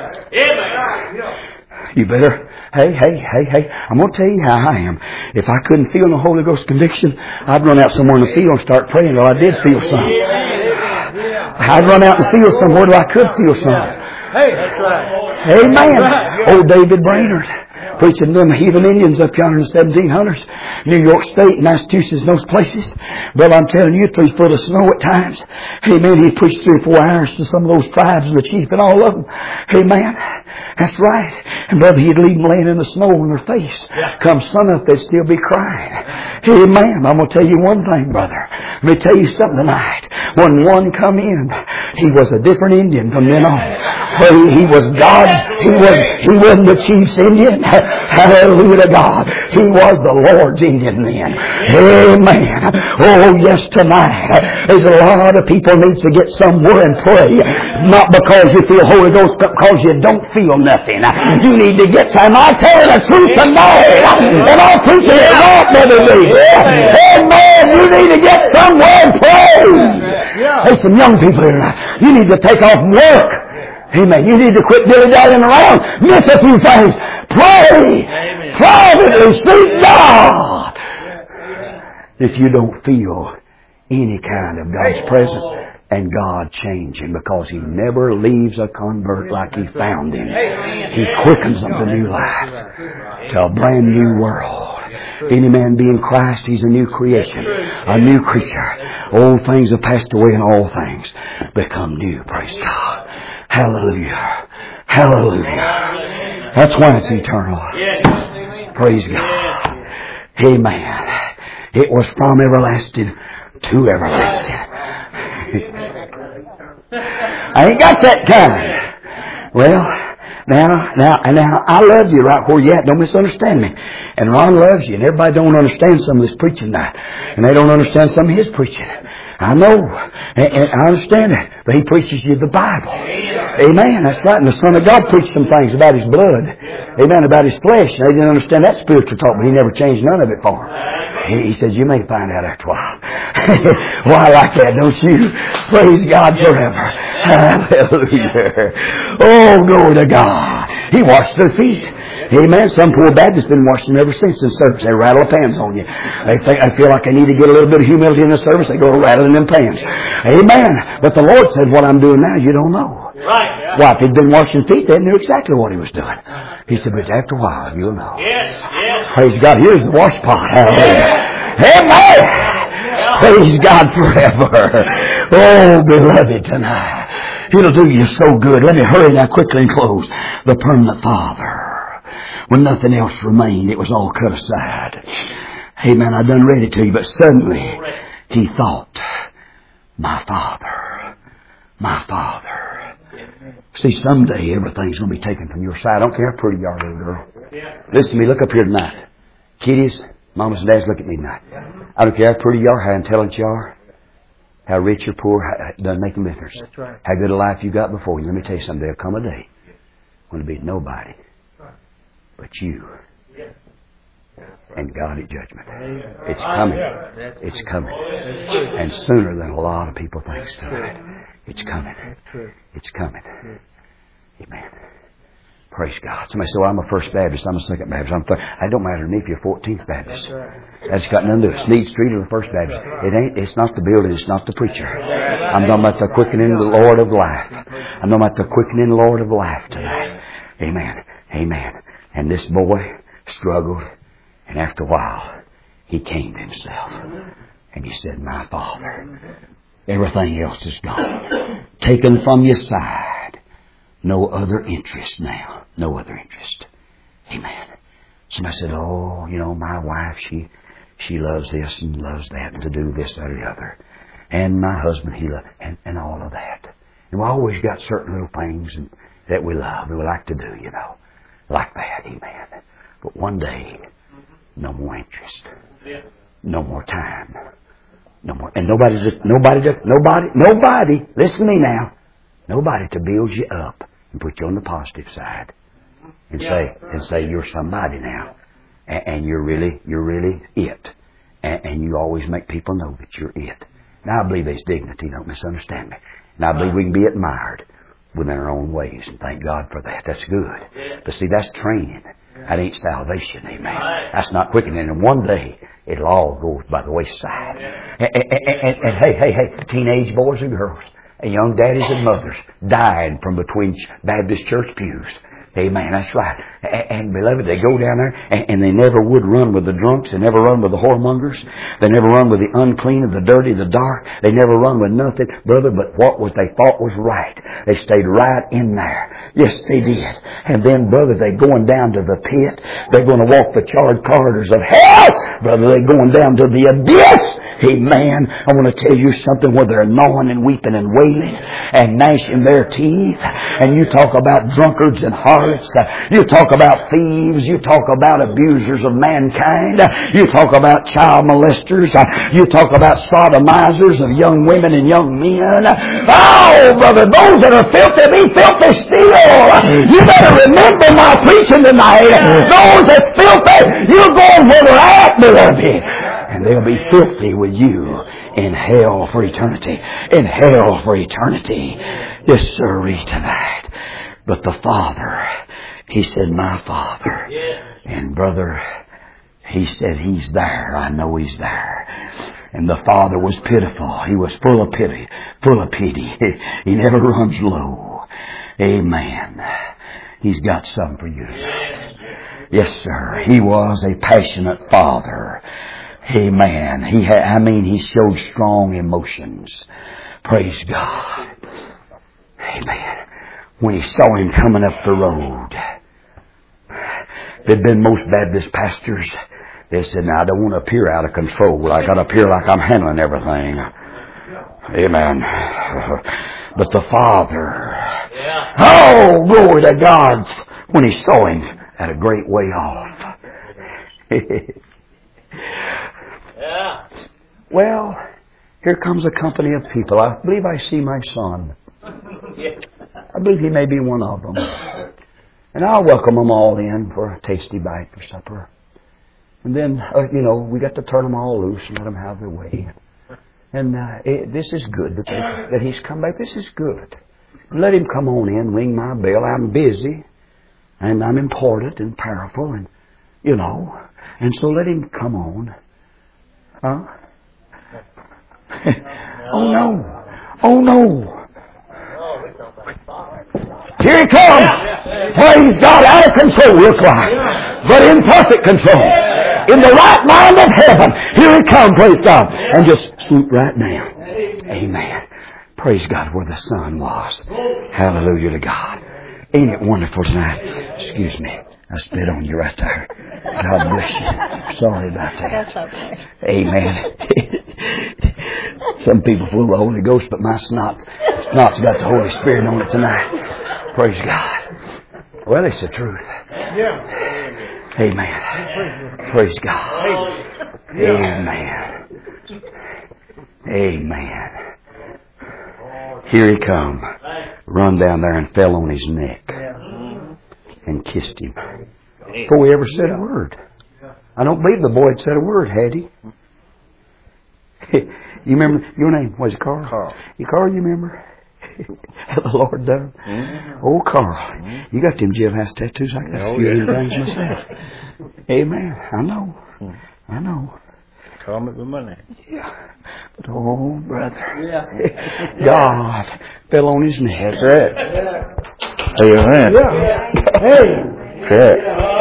Speaker 1: You better, hey, I'm going to tell you how I am. If I couldn't feel no Holy Ghost conviction, I'd run out somewhere in the field and start praying till I did feel something. I'd run out and feel somewhere till I could feel something.
Speaker 2: Hey, that's right.
Speaker 1: Amen. Old David Brainerd, preaching them heathen Indians up yonder in the 1700s, New York State, Massachusetts, and those places. But I'm telling you, 3 foot of snow at times. Amen. He preached 3 or 4 hours to some of those tribes and the chief and all of them. Amen. That's right. And brother, he'd leave them laying in the snow on their face. Come sun up, they'd still be crying. Amen. I'm going to tell you one thing, brother. Let me tell you something tonight. When one come in, he was a different Indian from then on. He was God. He wasn't the chief's Indian. Hallelujah to God. He was the Lord's Indian then. Amen. Oh, yes, tonight. There's a lot of people need to get somewhere and pray. Not because you feel Holy Ghost, but because you don't feel nothing. You need to get time. I tell you the truth tonight. And I'll preach it not never be. Amen. You need to get somewhere and pray. There's some young people here tonight. You need to take off from work. Amen. You need to quit dilly-dallying around. Miss a few things. Pray. Amen. Privately seek God. If you don't feel any kind of God's presence and God changing, because He never leaves a convert like He found him. He quickens them to new life, to a brand new world. Any man be in Christ, he's a new creation, a new creature. Old things have passed away and all things become new. Praise God. Hallelujah. Hallelujah. That's why it's eternal. Praise God. Amen. It was from everlasting to everlasting. I ain't got that kind. Well, now, I love you right where you at. Don't misunderstand me. And Ron loves you, and everybody don't understand some of this preaching now. And they don't understand some of his preaching. I know. And I understand that. But he preaches you the Bible. Amen. That's right. And the Son of God preached some things about His blood. Amen. About His flesh. They didn't understand that spiritual talk, but He never changed none of it for them. He said, you may find out after a while. Well, I like that, don't you? Praise God forever. Hallelujah. Oh, glory to God. He washed their feet. Amen. Some poor Baptist been washing them ever since in service. They rattle the pans on you. They feel like they need to get a little bit of humility in the service. They go rattling them pans. Amen. But the Lord said, what I'm doing now, you don't know. Right. Well, if He'd been washing feet, they knew exactly what He was doing. He said, but after a while, you'll know. Yes. Praise God. Here's the wash pot. Hallelujah. Amen. Praise God forever. Oh, beloved, tonight. It'll do you so good. Let me hurry now quickly and close. The permanent Father. When nothing else remained, it was all cut aside. Amen. I done read it to you, but suddenly He thought, my Father, my Father. See, someday everything's going to be taken from your side. I don't care how pretty you are, little girl. Listen to me. Look up here tonight. Kiddies, mamas and dads, look at me tonight. I don't care how pretty you are, how intelligent you are. How rich or poor, it doesn't make a difference.
Speaker 2: That's right.
Speaker 1: How good a life you got before you. Let me tell you something. There'll come a day when there'll be nobody but you and God at judgment. It's coming. It's coming. And sooner than a lot of people think tonight. It's coming. It's coming. Amen. Praise God. Somebody said, well, I'm a First Baptist. I'm a Second Baptist. I'm third. It don't matter to me if you're 14th Baptist. That's got nothing to do with it. Sneed Street or the First Baptist. It's not the building. It's not the preacher. I'm talking about the quickening of the Lord of life. I'm talking about the quickening Lord of life tonight. Amen. Amen. And this boy struggled. And after a while, he came to himself. And he said, my Father, everything else is gone. Taken from your side. No other interest now. No other interest. Amen. Somebody said, oh, my wife, she loves this and loves that and to do this, that, or the other. And my husband, he loves, and all of that. And we always got certain little things that we love and we like to do, like that. Amen. But one day, no more interest. No more time. No more. And nobody, listen to me now. Nobody to build you up and put you on the positive side and say you're somebody now. And you're really it. And you always make people know that you're it. Now I believe there's dignity, don't misunderstand me. And I believe we can be admired within our own ways, and thank God for that. That's good. But see, that's training. That ain't salvation, amen. That's not quickening. And one day, it'll all go by the wayside. And hey, teenage boys and girls, and young daddies and mothers dying from between Baptist church pews. Amen, that's right. And beloved, they go down there and they never would run with the drunks. They never run with the whoremongers. They never run with the unclean and the dirty, the dark. They never run with nothing, brother, but what they thought was right. They stayed right in there. Yes, they did. And then, brother, they're going down to the pit. They're going to walk the charred corridors of hell. Brother, they're going down to the abyss. Amen. I want to tell you something where they're gnawing and weeping and wailing and gnashing their teeth. And you talk about drunkards and harlots. You talk about thieves. You talk about abusers of mankind. You talk about child molesters. You talk about sodomizers of young women and young men. Oh, brother, those that are filthy, be filthy still. You better remember my preaching tonight. Those that's filthy, you're going where they're at, beloved. And they'll be filthy with you in hell for eternity. In hell for eternity. Yes, sirree, tonight. But the Father, He said, my Father. And brother, He said, He's there. I know He's there. And the Father was pitiful. He was full of pity. Full of pity. He never runs low. Amen. He's got something for you tonight. Yes, sir. He was a passionate Father. Amen. He showed strong emotions. Praise God. Amen. When he saw him coming up the road, there'd been most Baptist pastors. They said, now I don't want to appear out of control. I got to appear like I'm handling everything. Amen. But the Father, oh, glory to God, when he saw him at a great way off. Well, here comes a company of people. I believe I see my son. I believe he may be one of them. And I'll welcome them all in for a tasty bite for supper. And then, we got to turn them all loose and let them have their way. And this is good that he's come back. This is good. Let him come on in, ring my bell. I'm busy. And I'm important and powerful. And, And so let him come on. Huh? Oh no. Oh no. Here he comes. Praise God. Out of control, looks like. But in perfect control. In the right mind of heaven. Here he comes, praise God. And just swoop right now. Amen. Praise God where the sun was. Hallelujah to God. Ain't it wonderful tonight? Excuse me. I spit on you right there. God bless you. Sorry about that.
Speaker 3: That's okay.
Speaker 1: Amen. Some people full of the Holy Ghost, but my snot's got the Holy Spirit on it tonight. Praise God. Well, it's the truth. Amen. Praise God. Amen. Amen. Here he come. Run down there and fell on his neck and kissed him before he ever said a word. I don't believe the boy had said a word, had he? You remember your name? Was it Carl?
Speaker 2: Carl.
Speaker 1: Carl, you remember? How the Lord done. Oh, Carl. You got them jailhouse tattoos. I got a few of them things myself. Amen. I know. I know.
Speaker 2: Call me with my name.
Speaker 1: Yeah. But oh, brother. God fell on his neck.
Speaker 2: That's right. Amen.
Speaker 1: Yeah. Hey.
Speaker 2: That's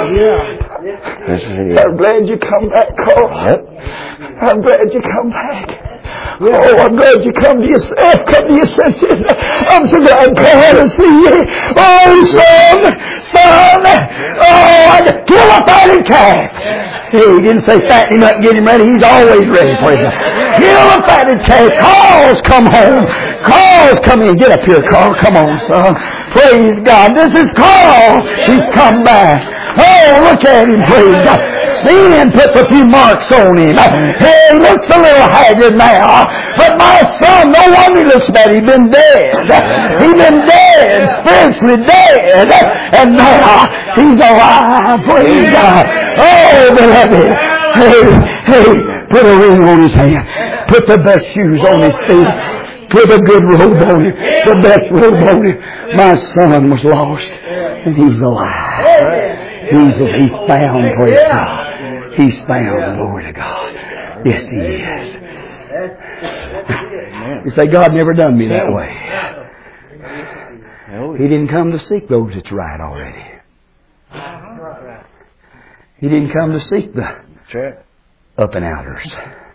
Speaker 1: Yeah. I'm glad you come back, Carl.
Speaker 2: Yep.
Speaker 1: I'm glad you come back. Oh, I'm glad you come to yourself. Come to your senses. I'm so glad to see you. Oh, son. Oh, kill a fatted calf. Hey, he didn't say fatten him up and get him ready. He's always ready for you. Kill a fatted calf. Carl's come home. Carl's come in. Get up here, Carl. Come on, son. Praise God. This is Carl. He's come back. Oh, look at him. Praise God. Sin puts a few marks on him. Hey, he looks a little haggard now. But my son, no wonder he looks bad. He's been dead. He's been dead, spiritually dead. And now he's alive. Praise God. Oh, beloved. Hey, put a ring on his hand. Put the best shoes on his feet. Put a good robe on him. The best robe on him. My son was lost. And he's alive. He's found, praise God. He's found, glory to God. Yes, he is. You say, God never done me that way. He didn't come to seek those that's right already. He didn't come to seek the up and outers.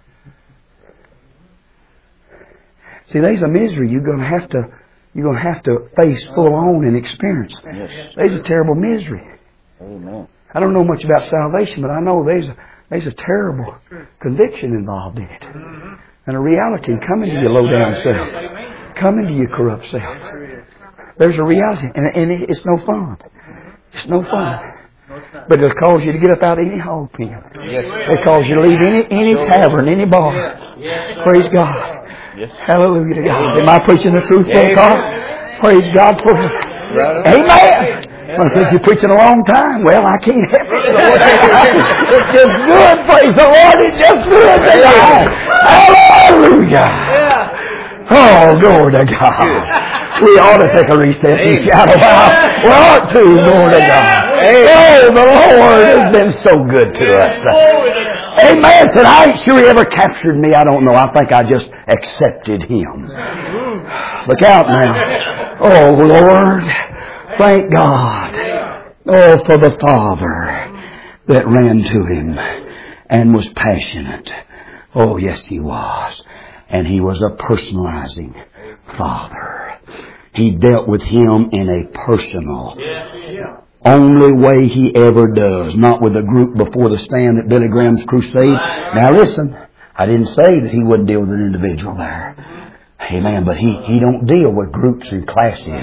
Speaker 1: See, there's a misery you're going to have to face full on and experience. There's a terrible misery.
Speaker 2: Amen.
Speaker 1: I don't know much about salvation, but I know there's a terrible conviction involved in it. And a reality coming to your low down self. Coming to your corrupt self. There's a reality. And it's no fun. It's no fun. But it'll cause you to get up out of any hog pen. It'll cause you to leave any tavern, any bar. Praise God. Hallelujah to God. Am I preaching the truth, Carl? Praise God for it. Amen. Well, since you're preaching a long time, well, I can't help it. It's just good, praise the Lord. It's just good tonight. Hallelujah. Oh, glory to God. We ought to take a recess and shout a while. We ought to, glory to God. Oh, the Lord has been so good to us. Amen. Said, I ain't sure he ever captured me. I don't know. I think I just accepted him. Look out now. Oh, Lord. Thank God. Oh, for the Father that ran to him and was passionate. Oh, yes, he was. And he was a personalizing Father. He dealt with him in a personal, only way he ever does. Not with a group before the stand at Billy Graham's crusade. Now listen, I didn't say that he wouldn't deal with an individual there. Amen. But he don't deal with groups and classes.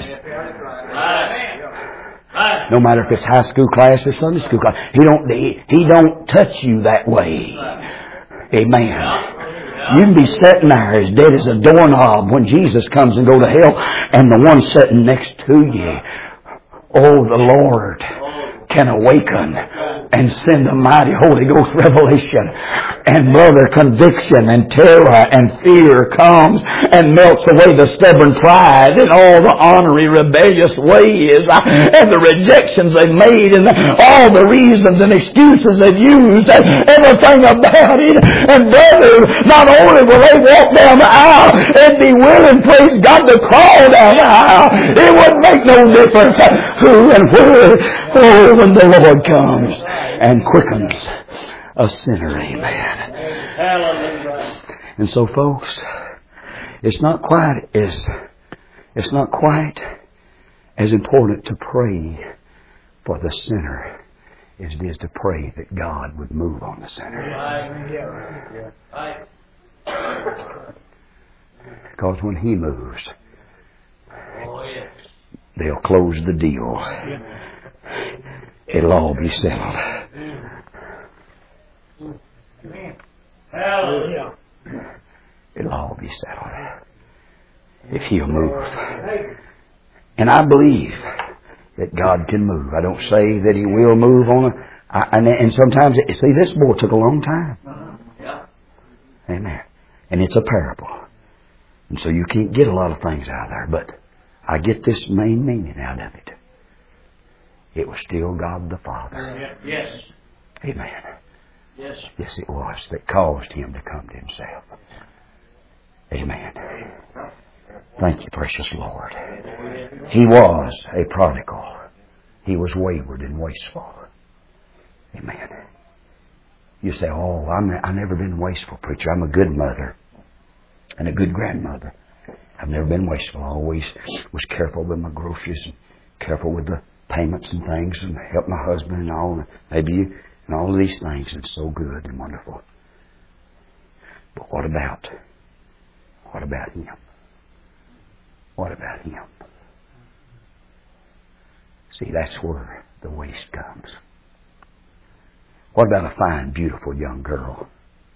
Speaker 1: No matter if it's high school class or Sunday school class. He don't touch you that way. Amen. You can be sitting there as dead as a doorknob when Jesus comes and go to hell, and the one sitting next to you, oh, the Lord can awaken and send a mighty Holy Ghost revelation, and brother, conviction and terror and fear comes and melts away the stubborn pride and all the ornery, rebellious ways and the rejections they've made and all the reasons and excuses they've used and everything about it. And brother, not only will they walk down the aisle and be willing, praise God, to crawl down the aisle, it wouldn't make no difference who and where. Oh, when the Lord comes and quickens a sinner. Amen. And so, folks, it's not quite as important to pray for the sinner as it is to pray that God would move on the sinner. Because when He moves, they'll close the deal. It'll all be settled. It'll all be settled. if He'll move. And I believe that God can move. I don't say that He will move on and sometimes, see, this boy took a long time. Amen. And it's a parable. And so you can't get a lot of things out of there, but I get this main meaning out of it. It was still God the Father.
Speaker 3: Yes.
Speaker 1: Amen.
Speaker 3: Yes.
Speaker 1: Yes, it was that caused Him to come to Himself. Amen. Thank you, precious Lord. He was a prodigal. He was wayward and wasteful. Amen. You say, oh, I've never been wasteful, preacher. I'm a good mother and a good grandmother. I've never been wasteful. I always was careful with my groceries and careful with the payments and things and help my husband and all. Maybe you, and all of these things. It's so good and wonderful. But what about Him? What about Him? See, that's where the waste comes. What about a fine, beautiful young girl?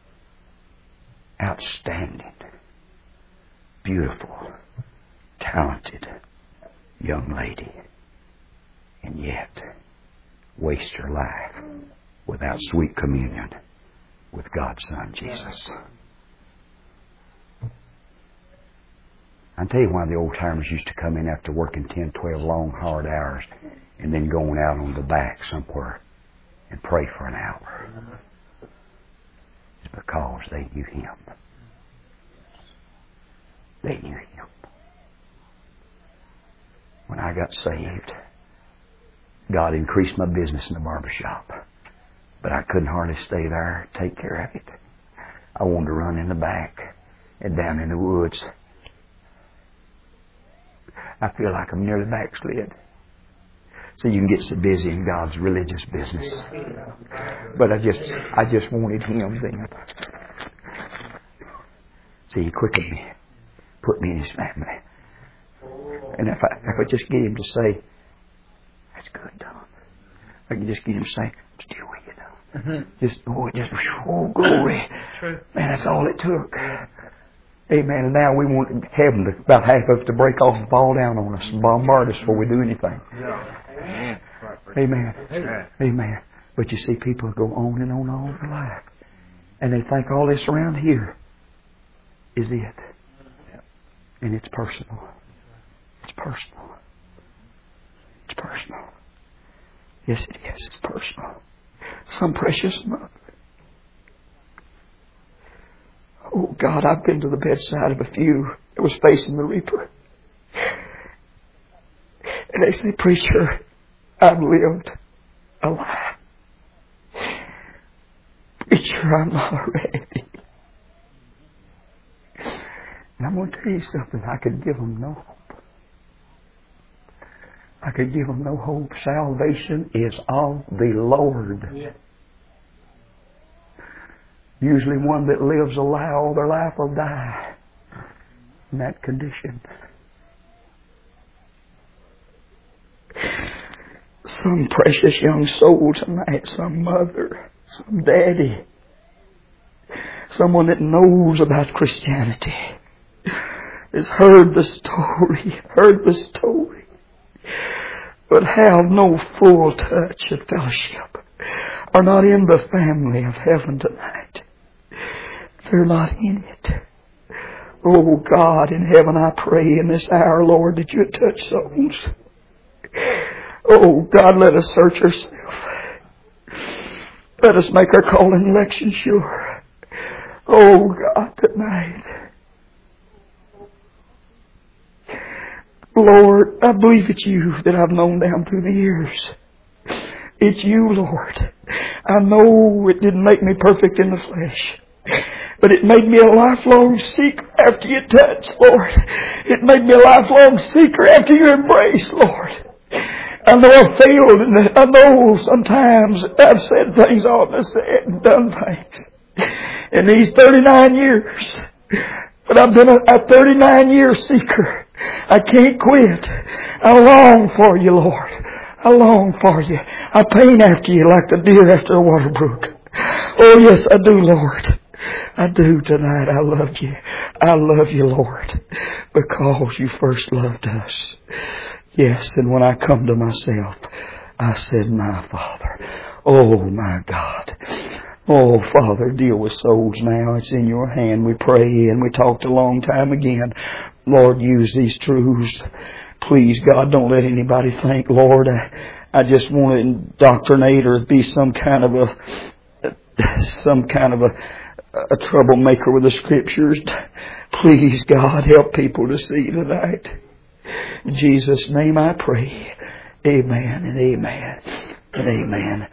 Speaker 1: Outstanding, beautiful, talented young lady. And yet, waste her life without sweet communion with God's Son, Jesus. I'll tell you why the old timers used to come in after working 10, 12 long, hard hours and then going out on the back somewhere and pray for an hour. It's because they knew Him. They knew Him. When I got saved, God increased my business in the barbershop. But I couldn't hardly stay there, take care of it. I wanted to run in the back and down in the woods. I feel like I'm nearly backslid. So you can get so busy in God's religious business. But I just wanted Him then. See, He quickened me, put me in His family. And if I just get Him to say, that's good, Don. I can just get Him to say, I'm still with you, Don. Oh, glory. Man, that's all it took. Amen. And now we want heaven to, about half of it to break off and fall down on us and bombard us before we do anything. Amen. Amen. But you see, people go on and on all their life. And they think all this around here is it. And it's personal. It's personal. It's personal. Yes, it is. It's personal. Some precious mother. Oh, God, I've been to the bedside of a few that was facing the reaper. And they say, preacher, I've lived a lie. Preacher, I'm not ready. And I'm going to tell you something. I could give them no hope. I could give them no hope. Salvation is of the Lord. Yeah. Usually one that lives a lie all their life will die in that condition. Some precious young soul tonight, some mother, some daddy, someone that knows about Christianity, has heard the story, but have no full touch of fellowship, are not in the family of heaven tonight. They're not in it. Oh God in heaven, I pray in this hour, Lord, that you would touch souls. Oh God, let us search ourselves. Let us make our call and election sure. Oh God, tonight. Lord, I believe it's you that I've known down through the years. It's you, Lord. I know it didn't make me perfect in the flesh, but it made me a lifelong seeker after you touch, Lord. It made me a lifelong seeker after you embrace, Lord. I know I've failed, and I know sometimes I've said things I ought to have said and done things in these 39 years. But I've been a 39-year seeker. I can't quit. I long for you, Lord. I long for you. I pine after you like the deer after a water brook. Oh, yes, I do, Lord. I do tonight. I love you. I love you, Lord, because you first loved us. Yes, and when I come to myself, I said, my Father, oh my God. Oh, Father, deal with souls now. It's in your hand. We pray and we talked a long time again. Lord, use these truths. Please, God, don't let anybody think, Lord, I just want to indoctrinate or be some kind of a troublemaker with the Scriptures. Please, God, help people to see tonight. In Jesus' name I pray. Amen and amen and amen.